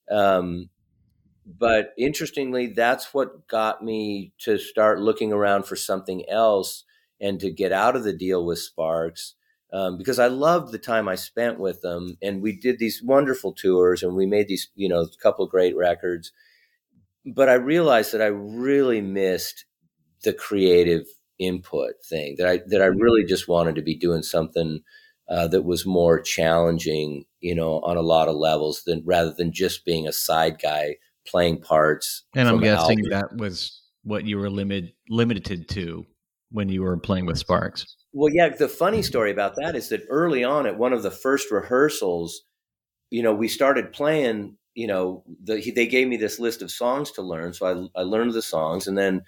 But interestingly, that's what got me to start looking around for something else and to get out of the deal with Sparks, because I loved the time I spent with them. And we did these wonderful tours and we made these, a couple of great records. But I realized that I really missed the creative input thing, that I really just wanted to be doing something that was more challenging, on a lot of levels rather than just being a side guy playing parts. And I'm guessing that was what you were limited to when you were playing with Sparks. Well, yeah, the funny story about that is that early on at one of the first rehearsals, we started playing, they gave me this list of songs to learn. So I learned the songs, and then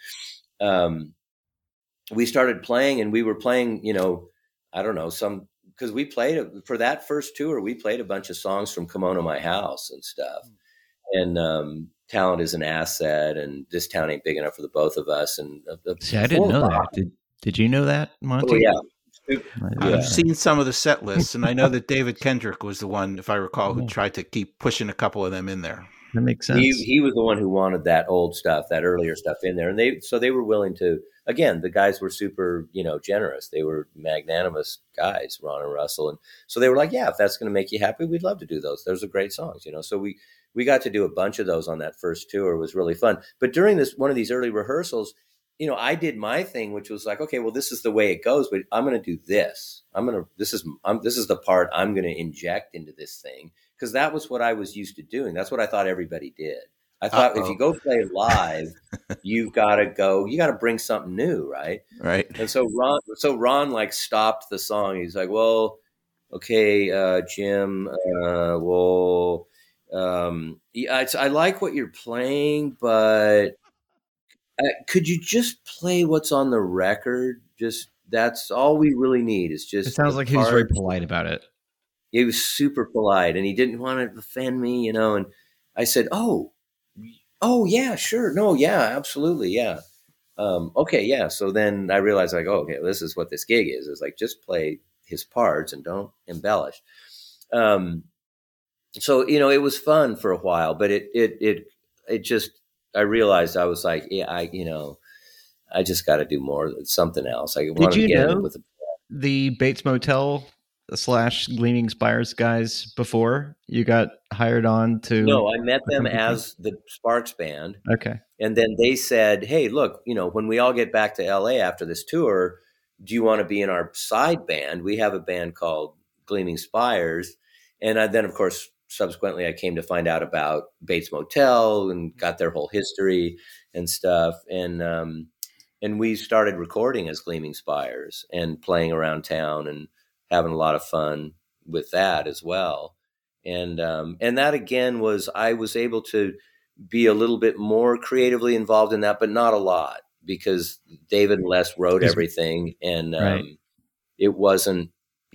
we started playing, and we were playing, I don't know, because we played for that first tour, we played a bunch of songs from Come On to My House and stuff. And Talent Is an Asset, and This Town Ain't Big Enough for the Both of Us. And see, I didn't know that. Did you know that, Monty? Oh, yeah. I've seen some of the set lists, and I know that David Kendrick was the one, if I recall, who tried to keep pushing a couple of them in there. That makes sense. He was the one who wanted that old stuff, that earlier stuff in there. And they were willing to, again, the guys were super, generous. They were magnanimous guys, Ron and Russell. And so they were like, yeah, if that's going to make you happy, we'd love to do those. Those are great songs, So we got to do a bunch of those on that first tour. It was really fun. But during one of these early rehearsals, I did my thing, which was like, okay, well, this is the way it goes, but I'm going to do this. This is the part I'm going to inject into this thing, because that was what I was used to doing. That's what I thought everybody did. I thought if you go play live, you got to bring something new, right? Right. And so Ron like stopped the song. He's like, well, okay, Jim, I like what you're playing, but could you just play what's on the record? That's all we really need. Is just. It sounds like he was very polite about it. He was super polite, and he didn't want to offend me, And I said, "Oh, yeah, sure, no, yeah, absolutely, yeah, okay, yeah." So then I realized, like, okay, this is what this gig is. It's like, just play his parts and don't embellish. So it was fun for a while, but it just. I realized I was like, yeah, I just got to do more, something else. I wanted to get in with the Bates Motel / Gleaming Spires guys before you got hired on to? No, I met them as the Sparks band. Okay. And then they said, hey, look, when we all get back to LA after this tour, do you want to be in our side band? We have a band called Gleaming Spires. And then, of course, subsequently, I came to find out about Bates Motel and got their whole history and stuff. And we started recording as Gleaming Spires and playing around town and having a lot of fun with that as well. And that again I was able to be a little bit more creatively involved in that, but not a lot, because David and Les wrote everything, and it wasn't,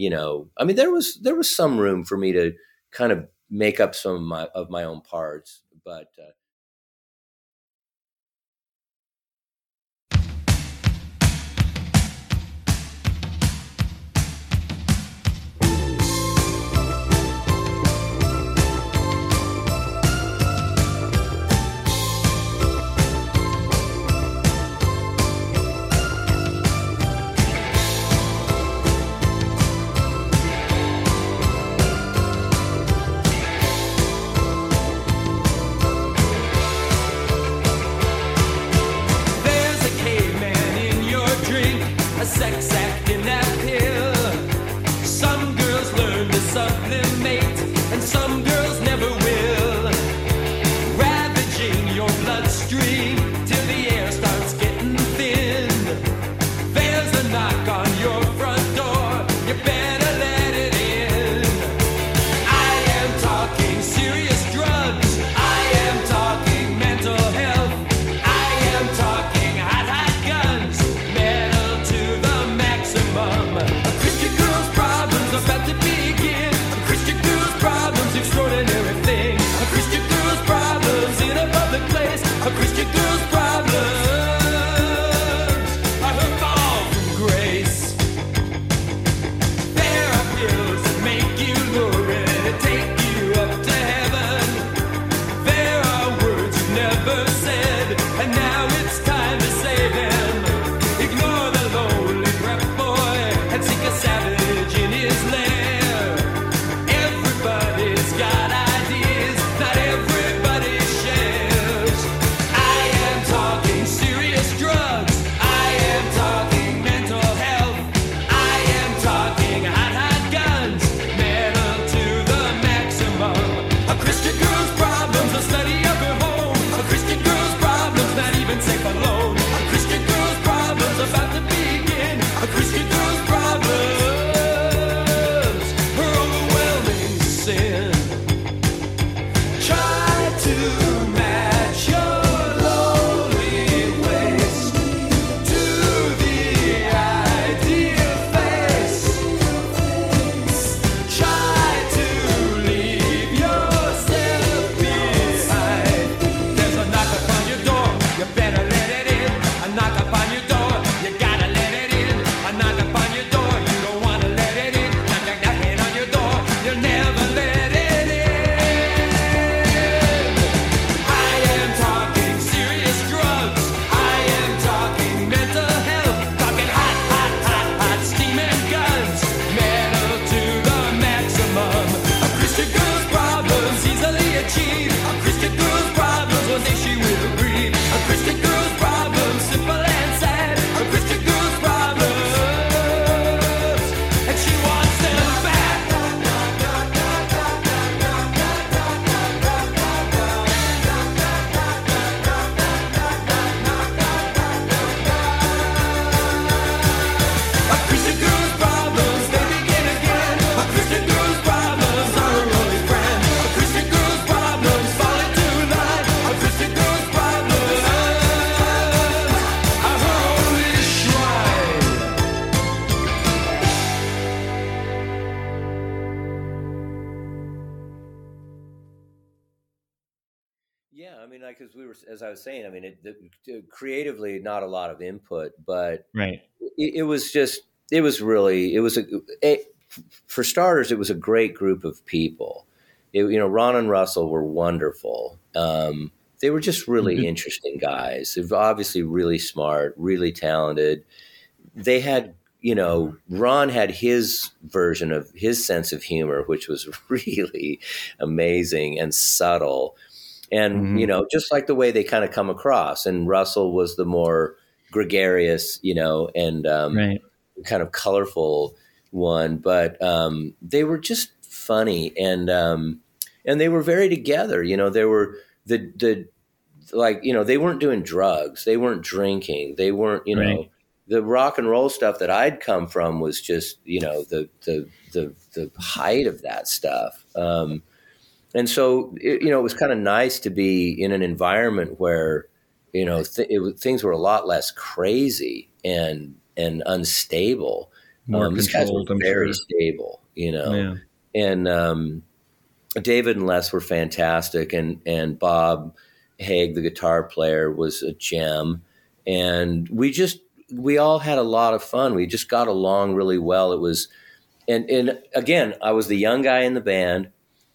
there was some room for me to kind of make up some of my own parts, but Christian girl's problems extraordinary things. achieve. A Christian girl's problems, one day she will agree. A Christian girl's problems, simple and sad. A Christian girl's problems, and she wants them back. A Christian girl's problems, they begin again. A Christian girl's problems are her only friend. A Christian girl's problems fall into line. A Christian girl's problems are her only shrine. Yeah, I mean, like, as I was saying, I mean, creatively, not a lot of input, but Right. it was for starters, it was a great group of people. Ron and Russell were wonderful. They were just really interesting guys. They were obviously really smart, really talented. They had, Ron had his version of his sense of humor, which was really amazing and subtle. And, just like the way they kind of come across. And Russell was the more gregarious, and Right. kind of colorful one. But they were just funny. And they were very together. They were they weren't doing drugs. They weren't drinking. They weren't, Right. The rock and roll stuff that I'd come from was just, the height of that stuff. And so, it was kind of nice to be in an environment where, things were a lot less crazy and unstable. More these guys were controlled, I'm very sure. stable, Yeah. And David and Les were fantastic, and Bob Haig, the guitar player, was a gem. And we all had a lot of fun. We just got along really well. It was, and again, I was the young guy in the band.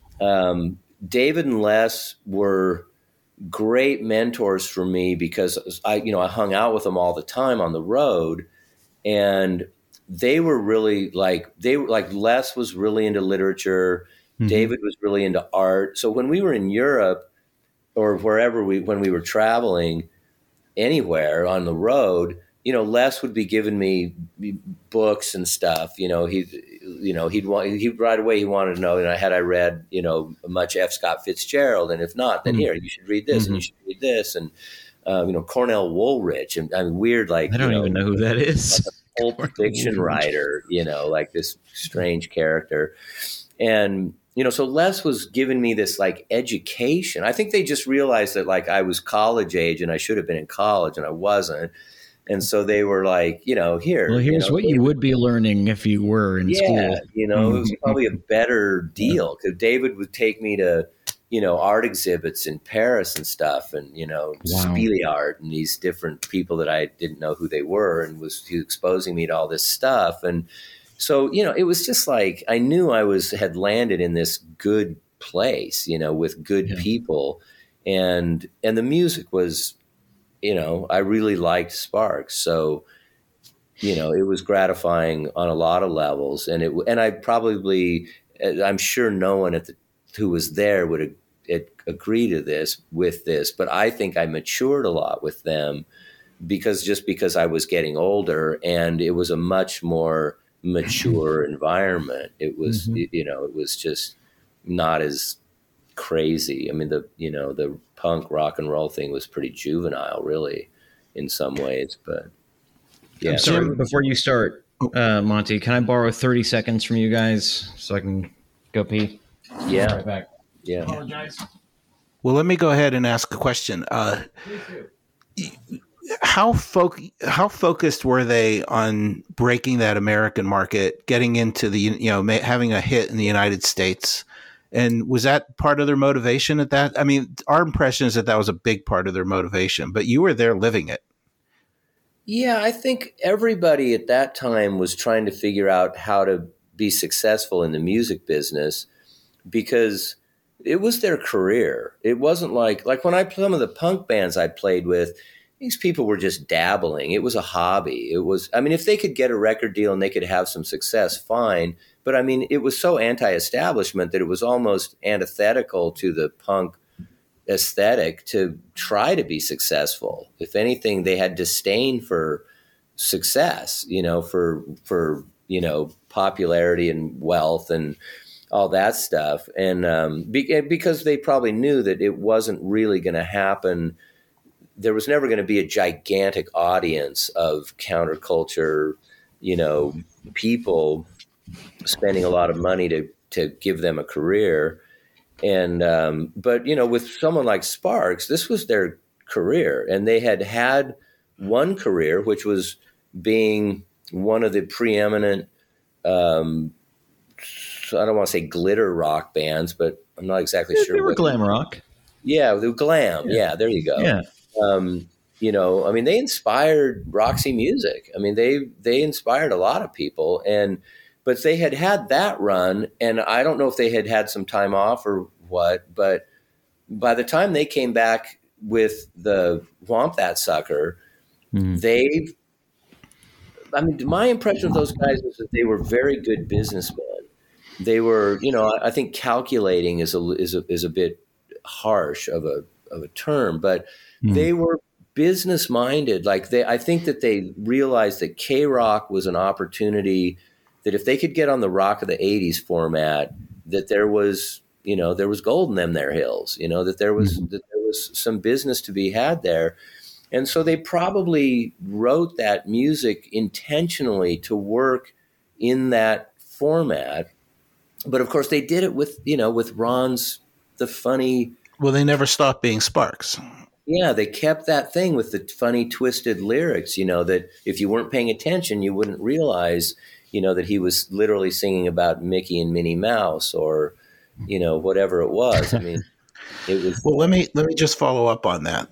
David and Les were great mentors for me because I hung out with them all the time on the road, and they were really Les was really into literature. Mm-hmm. David was really into art. So when we were in Europe or wherever when we were traveling anywhere on the road, Les would be giving me books and stuff. He'd right away he wanted to know, had I read, much F. Scott Fitzgerald, and if not, then here you should read this and you should read this, and Cornell Woolrich, and I mean, weird, like I don't even know who that is. Like a Pulp Fiction writer, like this strange character, and so Les was giving me this like education. I think they just realized that like I was college age and I should have been in college and I wasn't. And so they were like, here. Well, here's what you would be learning if you were in school. It was probably a better deal because David would take me to, art exhibits in Paris and stuff, and Spiliart and these different people that I didn't know who they were, and was exposing me to all this stuff. And so, it was just like I knew I had landed in this good place, with good people, and the music was. I really liked Sparks. So, it was gratifying on a lot of levels. And I'm sure no one who was there would agree with this, but I think I matured a lot with them because I was getting older and it was a much more mature environment. It was, it was just not as crazy. I mean, the punk rock and roll thing was pretty juvenile, really, in some ways. But yeah. I'm sorry, before you start, Monty, can I borrow 30 seconds from you guys so I can go pee? Yeah. Right back. Yeah. Apologize. Well, let me go ahead and ask a question. How focused were they on breaking that American market, getting into the, having a hit in the United States? And was that part of their motivation at that? I mean, our impression is that was a big part of their motivation, but you were there living it. Yeah, I think everybody at that time was trying to figure out how to be successful in the music business because it was their career. It wasn't like when some of the punk bands I played with, these people were just dabbling. It was a hobby. It was, I mean, if they could get a record deal and they could have some success, fine. But I mean, it was so anti-establishment that it was almost antithetical to the punk aesthetic to try to be successful. If anything, they had disdain for success, for popularity and wealth and all that stuff. And because they probably knew that it wasn't really going to happen. There was never going to be a gigantic audience of counterculture, people spending a lot of money to give them a career. And but with someone like Sparks, this was their career, and they had one career, which was being one of the preeminent, I don't want to say glitter rock bands, but I'm not exactly sure. They were glam rock. Yeah, the glam. Yeah, there you go. Yeah. I mean, they inspired Roxy Music. I mean, they inspired a lot of people, but they had that run, and I don't know if they had some time off or what, but by the time they came back with the Whomp That Sucker, my impression of those guys was that they were very good businessmen. They were, I think calculating is a bit harsh of a term, but they were business minded. I think that they realized that K-Rock was an opportunity, that if they could get on the Rock of the 80s format, that there was gold in them there hills, that there was some business to be had there. And so they probably wrote that music intentionally to work in that format. But of course they did it with Ron's, the funny. Well, they never stopped being Sparks. Yeah, they kept that thing with the funny, twisted lyrics, that if you weren't paying attention, you wouldn't realize, that he was literally singing about Mickey and Minnie Mouse or, whatever it was. I mean, it was. Well, let me just follow up on that.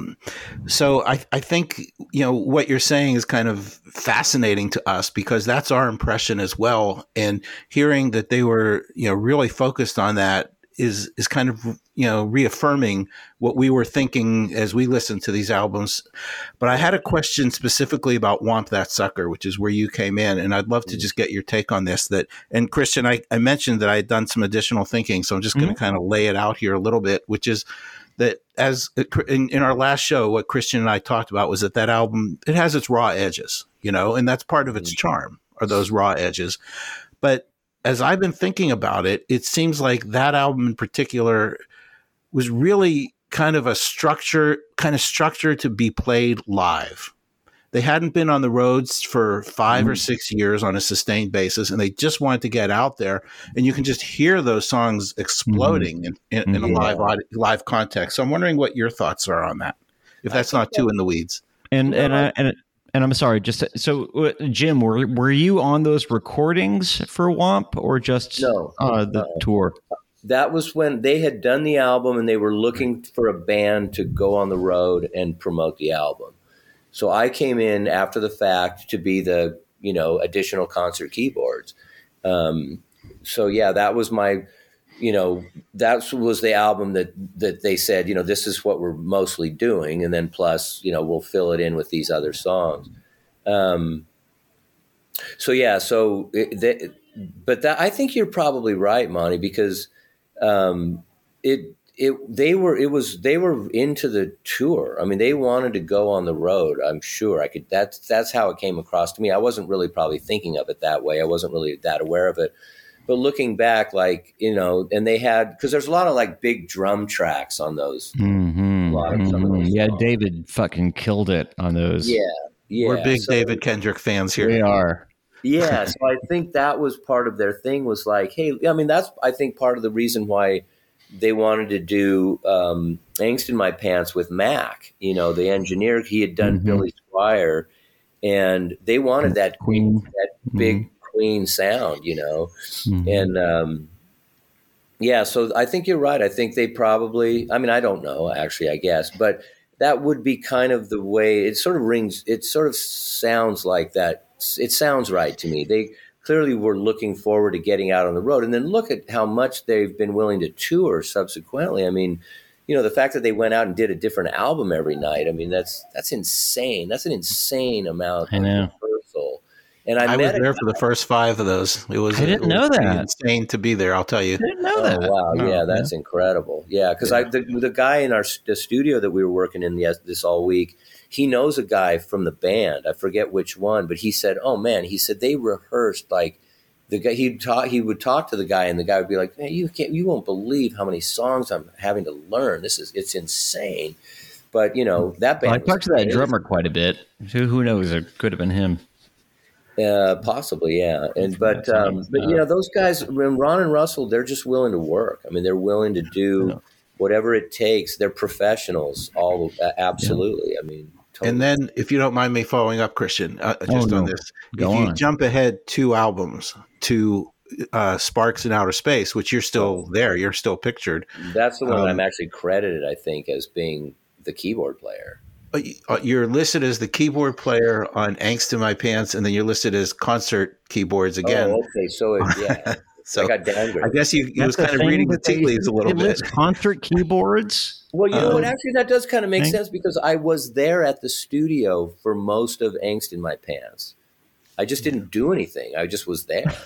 So I think, what you're saying is kind of fascinating to us because that's our impression as well. And hearing that they were, really focused on that is kind of, reaffirming what we were thinking as we listened to these albums. But I had a question specifically about Whomp That Sucker, which is where you came in. And I'd love to just get your take on this. And Christian, I mentioned that I had done some additional thinking, so I'm just going to kind of lay it out here a little bit, which is that as in our last show, what Christian and I talked about was that album, it has its raw edges, and that's part of its charm, are those raw edges. But as I've been thinking about it, it seems like that album in particular was really kind of structure to be played live. They hadn't been on the roads for 5 or 6 years on a sustained basis, and they just wanted to get out there. And you can just hear those songs exploding in a live context. So I'm wondering what your thoughts are on that, if that's not too in the weeds. And I'm sorry, so Jim, were you on those recordings for Whomp or just the tour? That was when they had done the album and they were looking for a band to go on the road and promote the album. So I came in after the fact to be the, additional concert keyboards. So yeah, that was my, that was the album that they said, this is what we're mostly doing. And then plus, we'll fill it in with these other songs. So yeah, I think you're probably right, Monty, because they were into the tour. I mean, they wanted to go on the road. I'm sure that's how it came across to me. I wasn't really probably thinking of it that way. I wasn't really that aware of it. But looking back, and they had, because there's a lot of big drum tracks on those. Mm-hmm. A lot of some of those yeah, songs. David fucking killed it on those. Yeah. We're big David Kendrick fans here. We are. Yeah, so I think that was part of their thing, was hey, I mean, that's, I think, part of the reason why they wanted to do Angst in My Pants with Mac, the engineer. He had done Billy Squier, and they wanted that Queen, that big Queen sound, and yeah, so I think you're right. I think they probably, I mean, I don't know, actually, I guess, but that would be kind of the way it sort of sounds like that. It sounds right to me. They clearly were looking forward to getting out on the road, and then look at how much they've been willing to tour subsequently. I mean, the fact that they went out and did a different album every night. I mean, that's insane. That's an insane amount of rehearsal. And I was there for the first 5 of those. I didn't know that. Insane to be there, I'll tell you. I didn't know that. Wow, yeah, that's incredible. Yeah, because the guy in the studio that we were working in this all week, he knows a guy from the band. I forget which one, but he said, "Oh man," he said they rehearsed like the guy. He would talk to the guy, and the guy would be like, "Man, you won't believe how many songs I'm having to learn. It's insane." But that band. I talked to that drummer quite a bit. Who knows? It could have been him. Possibly, yeah. But those guys, Ron and Russell, they're just willing to work. I mean, they're willing to do whatever it takes. They're professionals, absolutely. Yeah. I mean, totally. And then, if you don't mind me following up, Christian, on this, you jump ahead 2 albums to Sparks in Outer Space, which you're still there, you're still pictured. That's the one I'm actually credited, I think, as being the keyboard player. You're listed as the keyboard player on Angst in My Pants, and then you're listed as concert keyboards again. Oh, okay. So, so I got downgraded. I guess he was kind of reading the tea leaves a little bit. Concert keyboards? Well, you know what? Actually, that does kind of make sense because I was there at the studio for most of Angst in My Pants. I just didn't do anything. I just was there.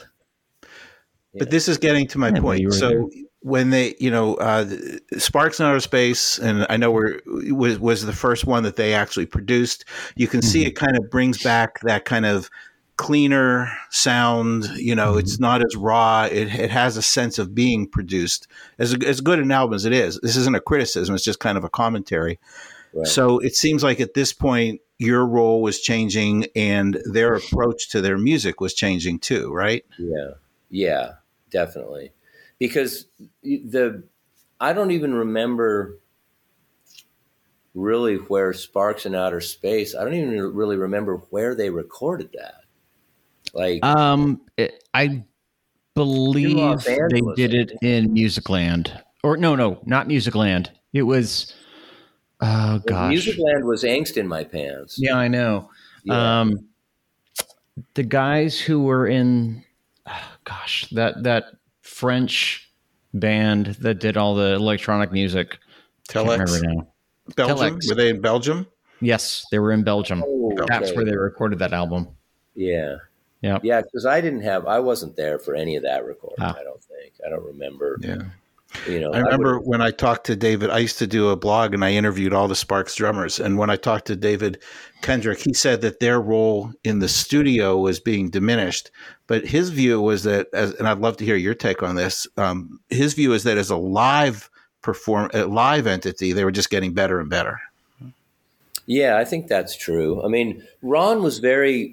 But this is getting to my point. So when they, Sparks in Outer Space, and I know was the first one that they actually produced. You can see it kind of brings back that kind of cleaner sound. It's not as raw. It has a sense of being produced. As good an album as it is, this isn't a criticism. It's just kind of a commentary. Right. So it seems like at this point, your role was changing and their approach to their music was changing too, right? Yeah, definitely. Because I don't even remember really where Sparks in Outer Space, I don't even really remember where they recorded that. Like, I believe they did it in Musicland. Or no, not Musicland. It was, oh gosh. Musicland was Angst in My Pants. Yeah, I know. Yeah. The guys who were in, that French band that did all the electronic music. Telex. Belgium? Telex. Were they in Belgium? Yes, they were in Belgium. Oh, okay. That's where they recorded that album. Yeah. Yeah. Yeah, because I wasn't there for any of that recording, I don't think. I don't remember. Yeah. I remember when I talked to David, I used to do a blog and I interviewed all the Sparks drummers. And when I talked to David Kendrick, he said that their role in the studio was being diminished. But his view was that, and I'd love to hear your take on this, his view is that as a live entity, they were just getting better and better. Yeah, I think that's true. I mean, Ron was very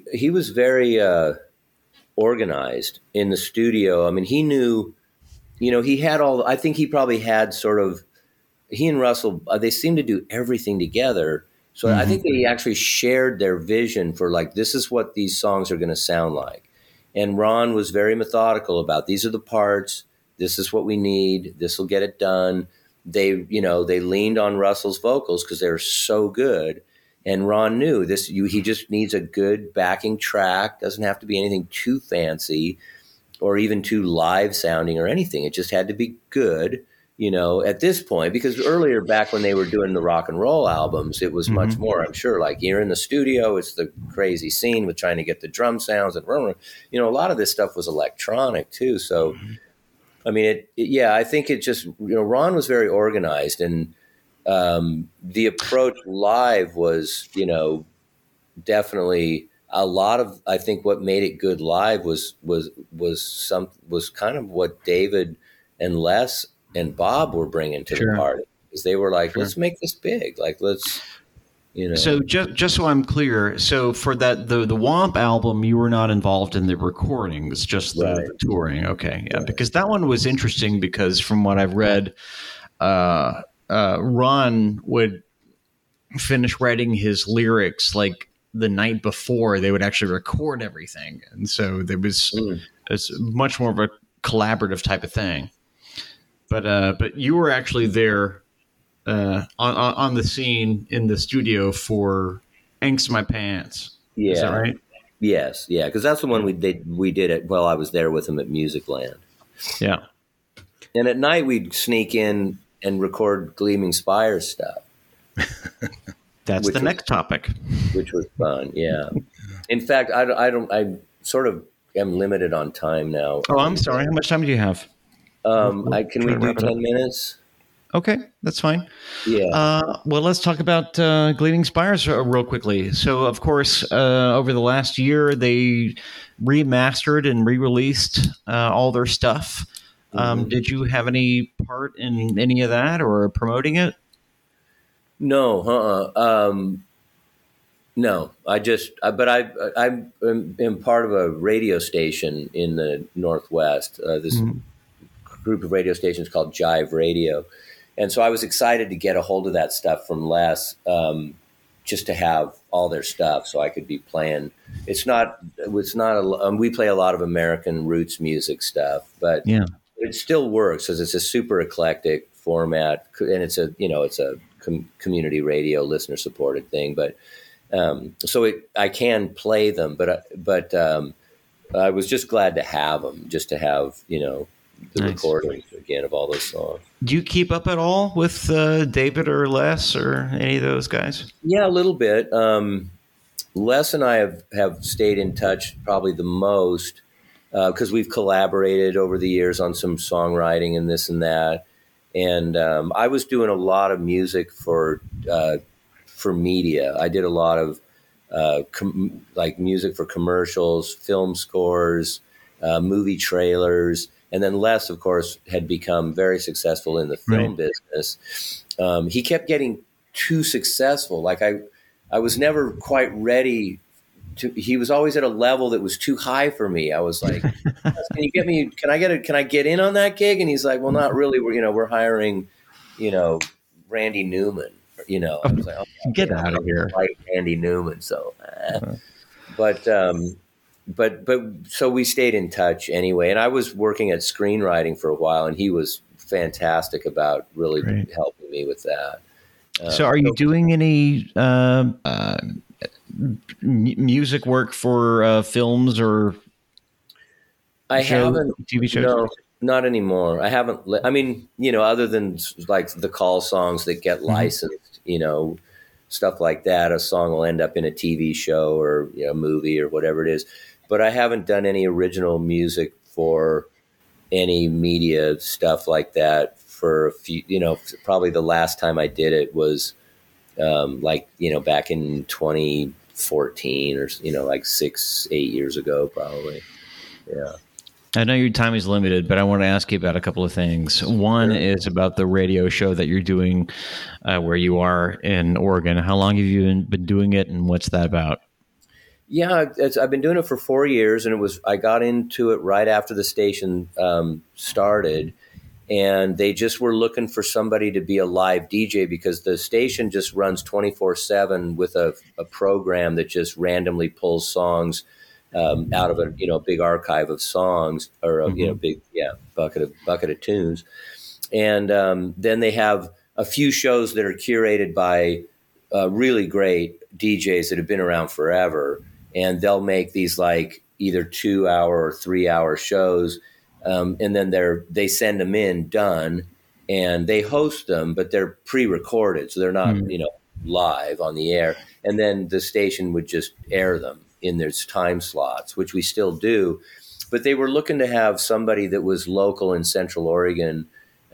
organized in the studio. I mean, he knew, he had I think he probably had he and Russell, they seemed to do everything together. So I think they actually shared their vision for this is what these songs are going to sound like. And Ron was very methodical about these are the parts. This is what we need. This will get it done. They leaned on Russell's vocals because they were so good. And Ron knew this. He just needs a good backing track. Doesn't have to be anything too fancy or even too live sounding or anything. It just had to be good, at this point. Because earlier, back when they were doing the rock and roll albums, it was much more, I'm sure, like you're in the studio, it's the crazy scene with trying to get the drum sounds. And, a lot of this stuff was electronic too. So, I mean, I think it just, Ron was very organized. And the approach live was, definitely a lot of, I think what made it good live was kind of what David and Les and Bob were bringing to the party, because they were like, let's make this big. Like, let's, So just so I'm clear, so for that, the Womp album, you were not involved in the recordings, just the touring. Okay. Yeah. Right. Because that one was interesting because from what I've read, Ron would finish writing his lyrics like the night before they would actually record everything. And so there was it's much more of a collaborative type of thing. But you were actually there on the scene in the studio for Angst in My Pants. Yeah. Is that right? Yes. Yeah. Because that's the one we did it while I was there with him at Musicland. Yeah. And at night we'd sneak in and record Gleaming Spire stuff. That's the next topic. Which was fun. Yeah. In fact, I sort of am limited on time now. Oh, I'm sorry. How much time do you have? Can we do 10 minutes? Okay, that's fine. Yeah. Well, let's talk about Gleaming Spires real quickly. So, of course, over the last year, they remastered and re-released all their stuff. Did you have any part in any of that or promoting it? No. No. I'm part of a radio station in the Northwest. This group of radio stations called Jive Radio. And so I was excited to get a hold of that stuff from Les, just to have all their stuff so I could be playing. We play a lot of American roots music stuff, but it still works because it's a super eclectic format, and it's a community radio listener supported thing. But I can play them, but I was just glad to have them, just to have the recordings again of all those songs. Do you keep up at all with David or Les or any of those guys? Yeah, a little bit. Les and I have stayed in touch probably the most because we've collaborated over the years on some songwriting and this and that. And I was doing a lot of music for media. I did a lot of music for commercials, film scores, movie trailers. And then Les, of course, had become very successful in the film business. He kept getting too successful. Like I was never quite ready to. He was always at a level that was too high for me. I was like, Can I get in on that gig? And he's like, well, not really. We're hiring, Randy Newman. I was like, get out of here, like Randy Newman. So, But so we stayed in touch anyway. And I was working at screenwriting for a while, and he was fantastic about really helping me with that. So are you doing any music work for films or TV shows? No, not anymore. I haven't. Other than like the call songs that get licensed, stuff like that. A song will end up in a TV show or a movie or whatever it is. But I haven't done any original music for any media stuff like that for a few, probably the last time I did it was back in 2014 or, 6-8 years ago, probably. Yeah. I know your time is limited, but I want to ask you about a couple of things. One is about the radio show that you're doing where you are in Oregon. How long have you been doing it, and what's that about? Yeah, I've been doing it for 4 years, and I got into it right after the station started, and they just were looking for somebody to be a live DJ because the station just runs 24/7 with a program that just randomly pulls songs out of a big archive of songs or a big bucket of tunes, and then they have a few shows that are curated by really great DJs that have been around forever. And they'll make these like either 2-hour or 3-hour shows, and then they send them in done, and they host them, but they're pre-recorded, so they're not live on the air. And then the station would just air them in their time slots, which we still do. But they were looking to have somebody that was local in Central Oregon.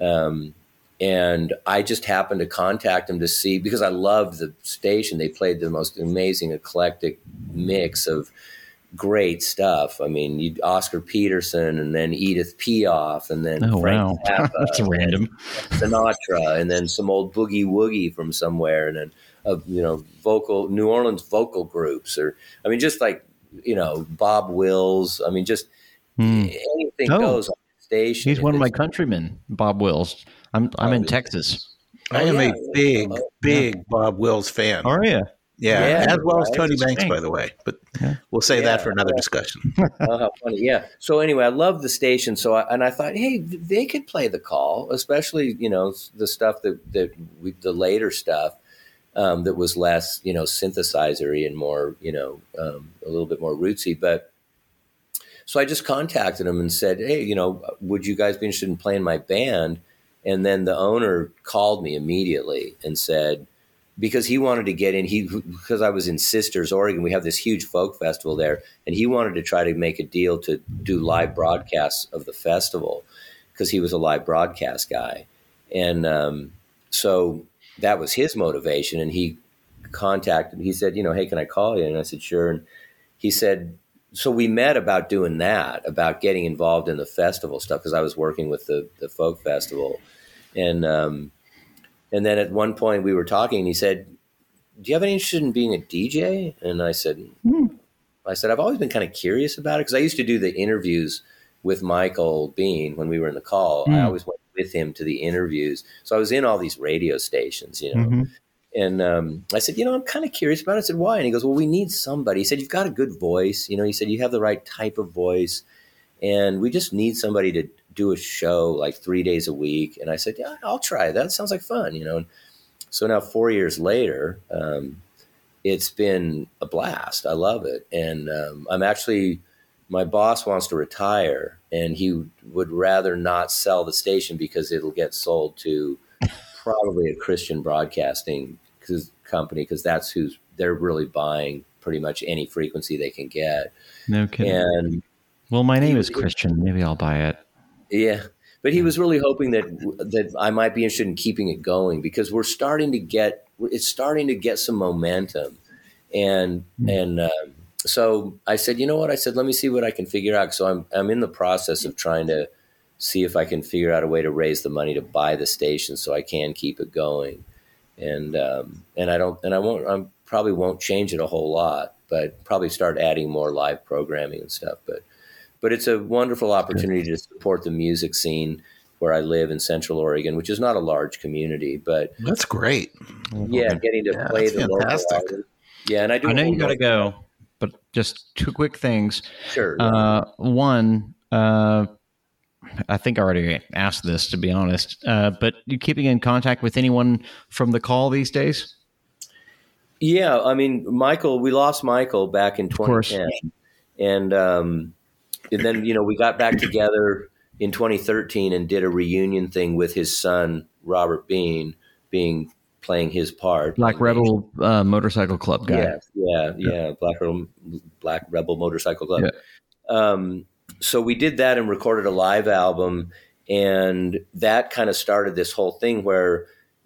And I just happened to contact them to see, because I loved the station. They played the most amazing eclectic mix of great stuff. I mean, Oscar Peterson, and then Edith Piaf, and then Frank Zappa, that's random, Sinatra, and then some old boogie woogie from somewhere, and then vocal New Orleans vocal groups, just like Bob Wills. I mean, just anything goes on the station. He's one of my countrymen, Bob Wills. I'm in Texas. I am a big Bob Wills fan. Oh, are you? Yeah, as well as Tony Banks, by the way. But we'll save that for another discussion. Oh, how funny! Yeah. So anyway, I love the station. So I thought, hey, they could play the call, especially the stuff the later stuff that was less synthesizer-y and more a little bit more rootsy. But so I just contacted them and said, hey, would you guys be interested in playing my band? And then the owner called me immediately and said, because he wanted to get in. Because I was in Sisters, Oregon, we have this huge folk festival there, and he wanted to try to make a deal to do live broadcasts of the festival because he was a live broadcast guy. And so that was his motivation. And he said, hey, can I call you? And I said, sure. And he said, so we met about doing that, about getting involved in the festival stuff, because I was working with the folk festival. And then at one point we were talking, and he said, do you have any interest in being a DJ? And I said, I've always been kind of curious about it, because I used to do the interviews with Michael Bean when we were in the Call. I always went with him to the interviews. So I was in all these radio stations, And I said, I'm kind of curious about it. I said, why? And he goes, well, we need somebody. He said, you've got a good voice. He said, you have the right type of voice. And we just need somebody to do a show like 3 days a week. And I said, yeah, I'll try. That sounds like fun, And so now 4 years later, it's been a blast. I love it. And my boss wants to retire, and he would rather not sell the station because it'll get sold to probably a Christian broadcasting company, because that's they're really buying pretty much any frequency they can get. No kidding. And well, my name is Christian. Maybe I'll buy it. Yeah. But he was really hoping that I might be interested in keeping it going, because it's starting to get some momentum. And so I said, you know what? I said, let me see what I can figure out. So I'm in the process of trying to see if I can figure out a way to raise the money to buy the station so I can keep it going. And I probably won't change it a whole lot, but probably start adding more live programming and stuff. But it's a wonderful opportunity to support the music scene where I live in Central Oregon, which is not a large community, but that's great. Yeah, getting to play the local artists. Yeah, and I know you got to go, but just two quick things. Sure. One, I think I already asked this, to be honest, but you keeping in contact with anyone from the Call these days? Yeah, I mean, we lost Michael back in 2010, and then we got back together in 2013 and did a reunion thing with his son Robert Bean playing his part. Black Rebel Motorcycle Club guy. Yeah. Black Rebel Motorcycle Club. Yeah. So we did that and recorded a live album, and that kind of started this whole thing where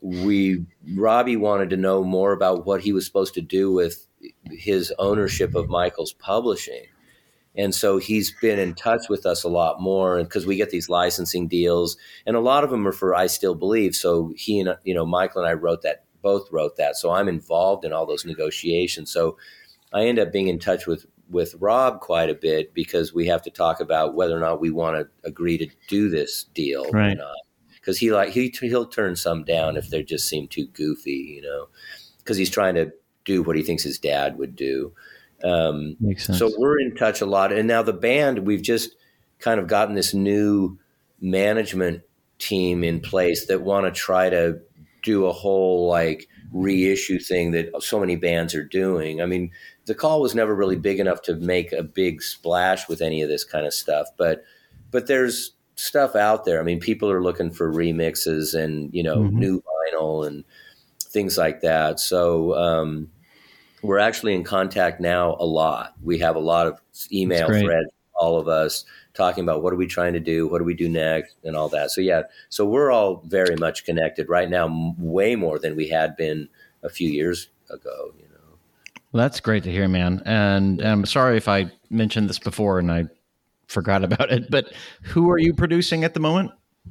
Robbie wanted to know more about what he was supposed to do with his ownership of Michael's publishing. And so he's been in touch with us a lot more, and because we get these licensing deals, and a lot of them are for I Still Believe. So he and Michael and I both wrote that. So I'm involved in all those negotiations. So I end up being in touch with Rob quite a bit, because we have to talk about whether or not we want to agree to do this deal or not. Because he'll turn some down if they just seem too goofy, because he's trying to do what he thinks his dad would do. Makes sense. So we're in touch a lot. And now the band, we've just kind of gotten this new management team in place that want to try to do a whole reissue thing that so many bands are doing. I mean, the Call was never really big enough to make a big splash with any of this kind of stuff, but there's stuff out there. I mean, people are looking for remixes and, new vinyl and things like that. So, we're actually in contact now a lot. We have a lot of email threads, all of us talking about what are we trying to do, what do we do next, and all that. So so we're all very much connected right now, way more than we had been a few years ago. Well, that's great to hear, man. And I'm sorry if I mentioned this before and I forgot about it, but who are you producing at the moment?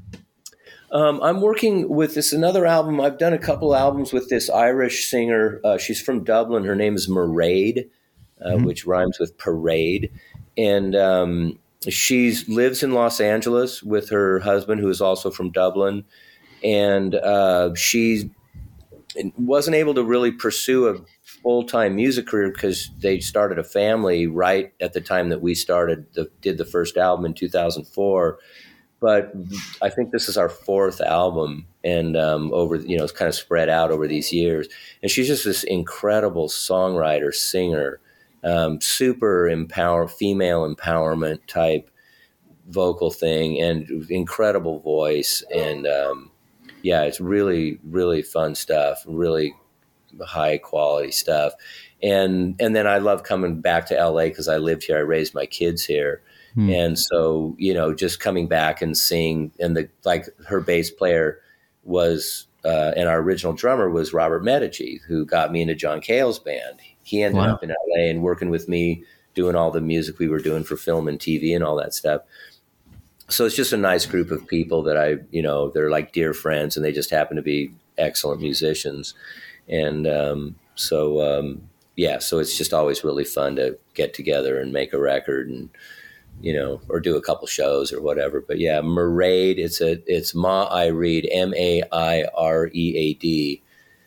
I'm working with another album. I've done a couple albums with this Irish singer. She's from Dublin. Her name is Mairead, which rhymes with parade. And she lives in Los Angeles with her husband, who is also from Dublin. And she wasn't able to really pursue a full-time music career because they started a family right at the time that we did the first album in 2004. But I think this is our fourth album, and it's kind of spread out over these years. And she's just this incredible songwriter, singer, super female empowerment type vocal thing, and incredible voice. And it's really, really fun stuff. Really high quality stuff. And then I love coming back to LA because I lived here. I raised my kids here. And so, just coming back and seeing, and her bass player was, and our original drummer was Robert Medici, who got me into John Cale's band. He ended up in LA and working with me, doing all the music we were doing for film and TV and all that stuff. So it's just a nice group of people that they're like dear friends, and they just happen to be excellent musicians. And so it's just always really fun to get together and make a record and, or do a couple shows or whatever. But yeah, Mairead, it's Mairead, Mairead.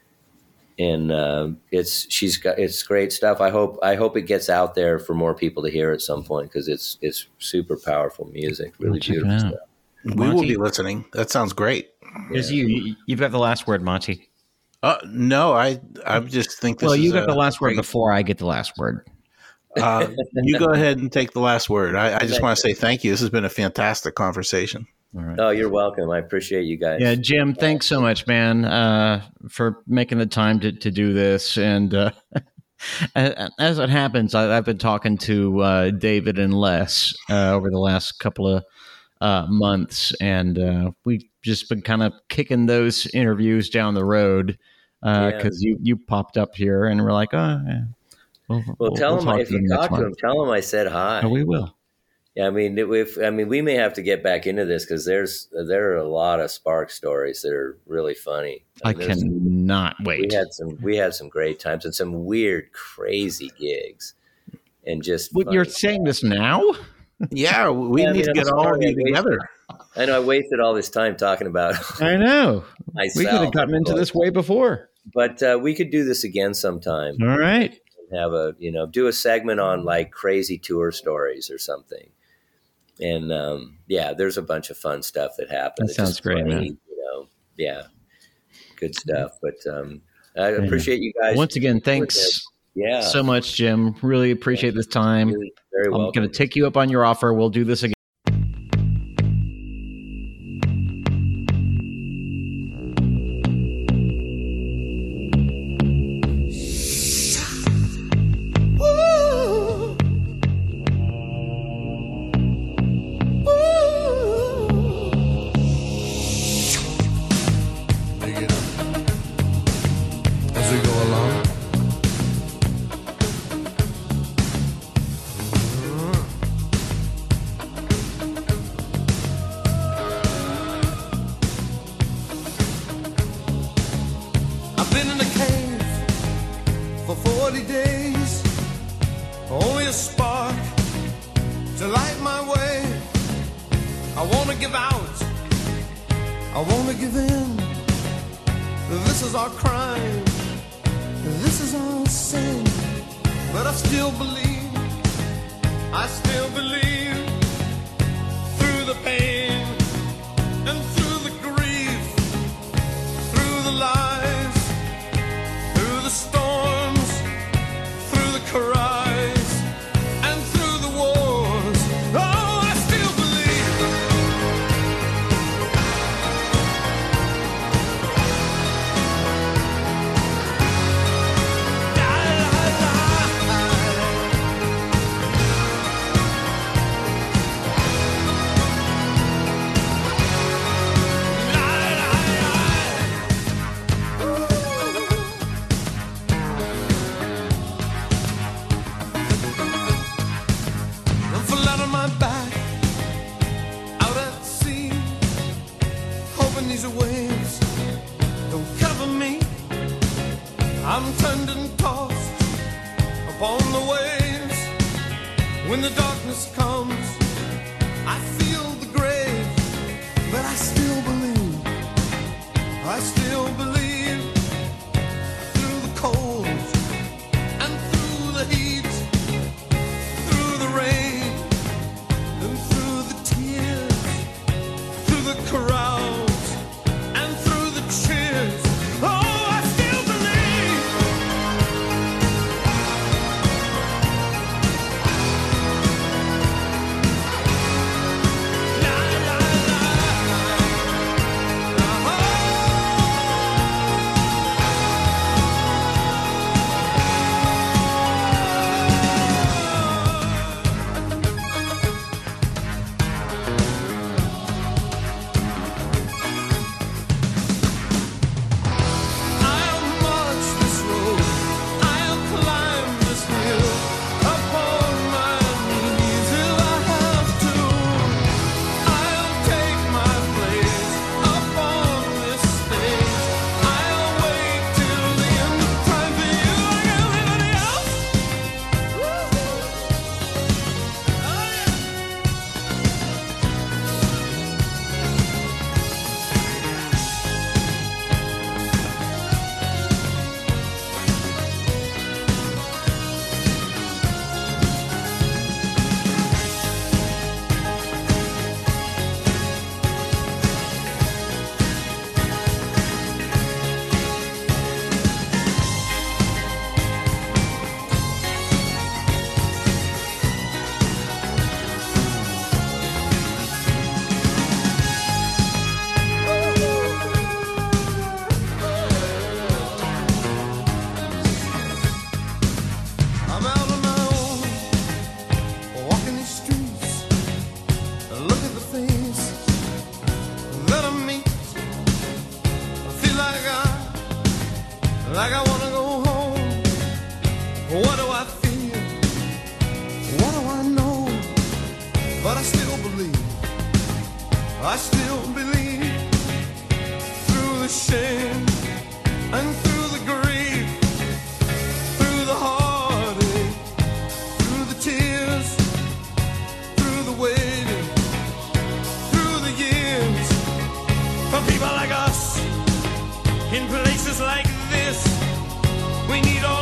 And it's great stuff. I hope it gets out there for more people to hear at some point, because it's super powerful music, really beautiful stuff. We will be listening. That sounds great. You've got the last word, Monty. No, I just think this. Well, you got the last word before I get the last word. You go ahead and take the last word. I just want to say thank you. This has been a fantastic conversation. All right. Oh, you're welcome. I appreciate you guys. Yeah, Jim, thanks so much, man, for making the time to do this. And as it happens, I've been talking to David and Les over the last couple of months, and we've just been kind of kicking those interviews down the road because you popped up here, and we're like, oh, yeah. Well, tell them if you talk to them, tell them I said hi. Oh, we will. Yeah, I mean, we may have to get back into this because there are a lot of Spark stories that are really funny. I cannot wait. We had some great times and some weird, crazy gigs, and just. What, you're saying this now? Yeah, we need to get all of you together. I know I wasted all this time talking about. I know. Myself, we could have gotten into this way before, but we could do this again sometime. All right. Have do a segment on like crazy tour stories or something. And there's a bunch of fun stuff that happened. That sounds great, man. Good stuff. But I appreciate you guys. Once again, thanks so much, Jim. Really appreciate this time. Very welcome. I'm going to take you up on your offer. We'll do this again. like I wanna go home. What do I feel? What do I know? But I still believe. I still believe. Through the shame and through the grief, through the heartache, through the tears, through the waiting, through the years, for people like us in places like this, we need all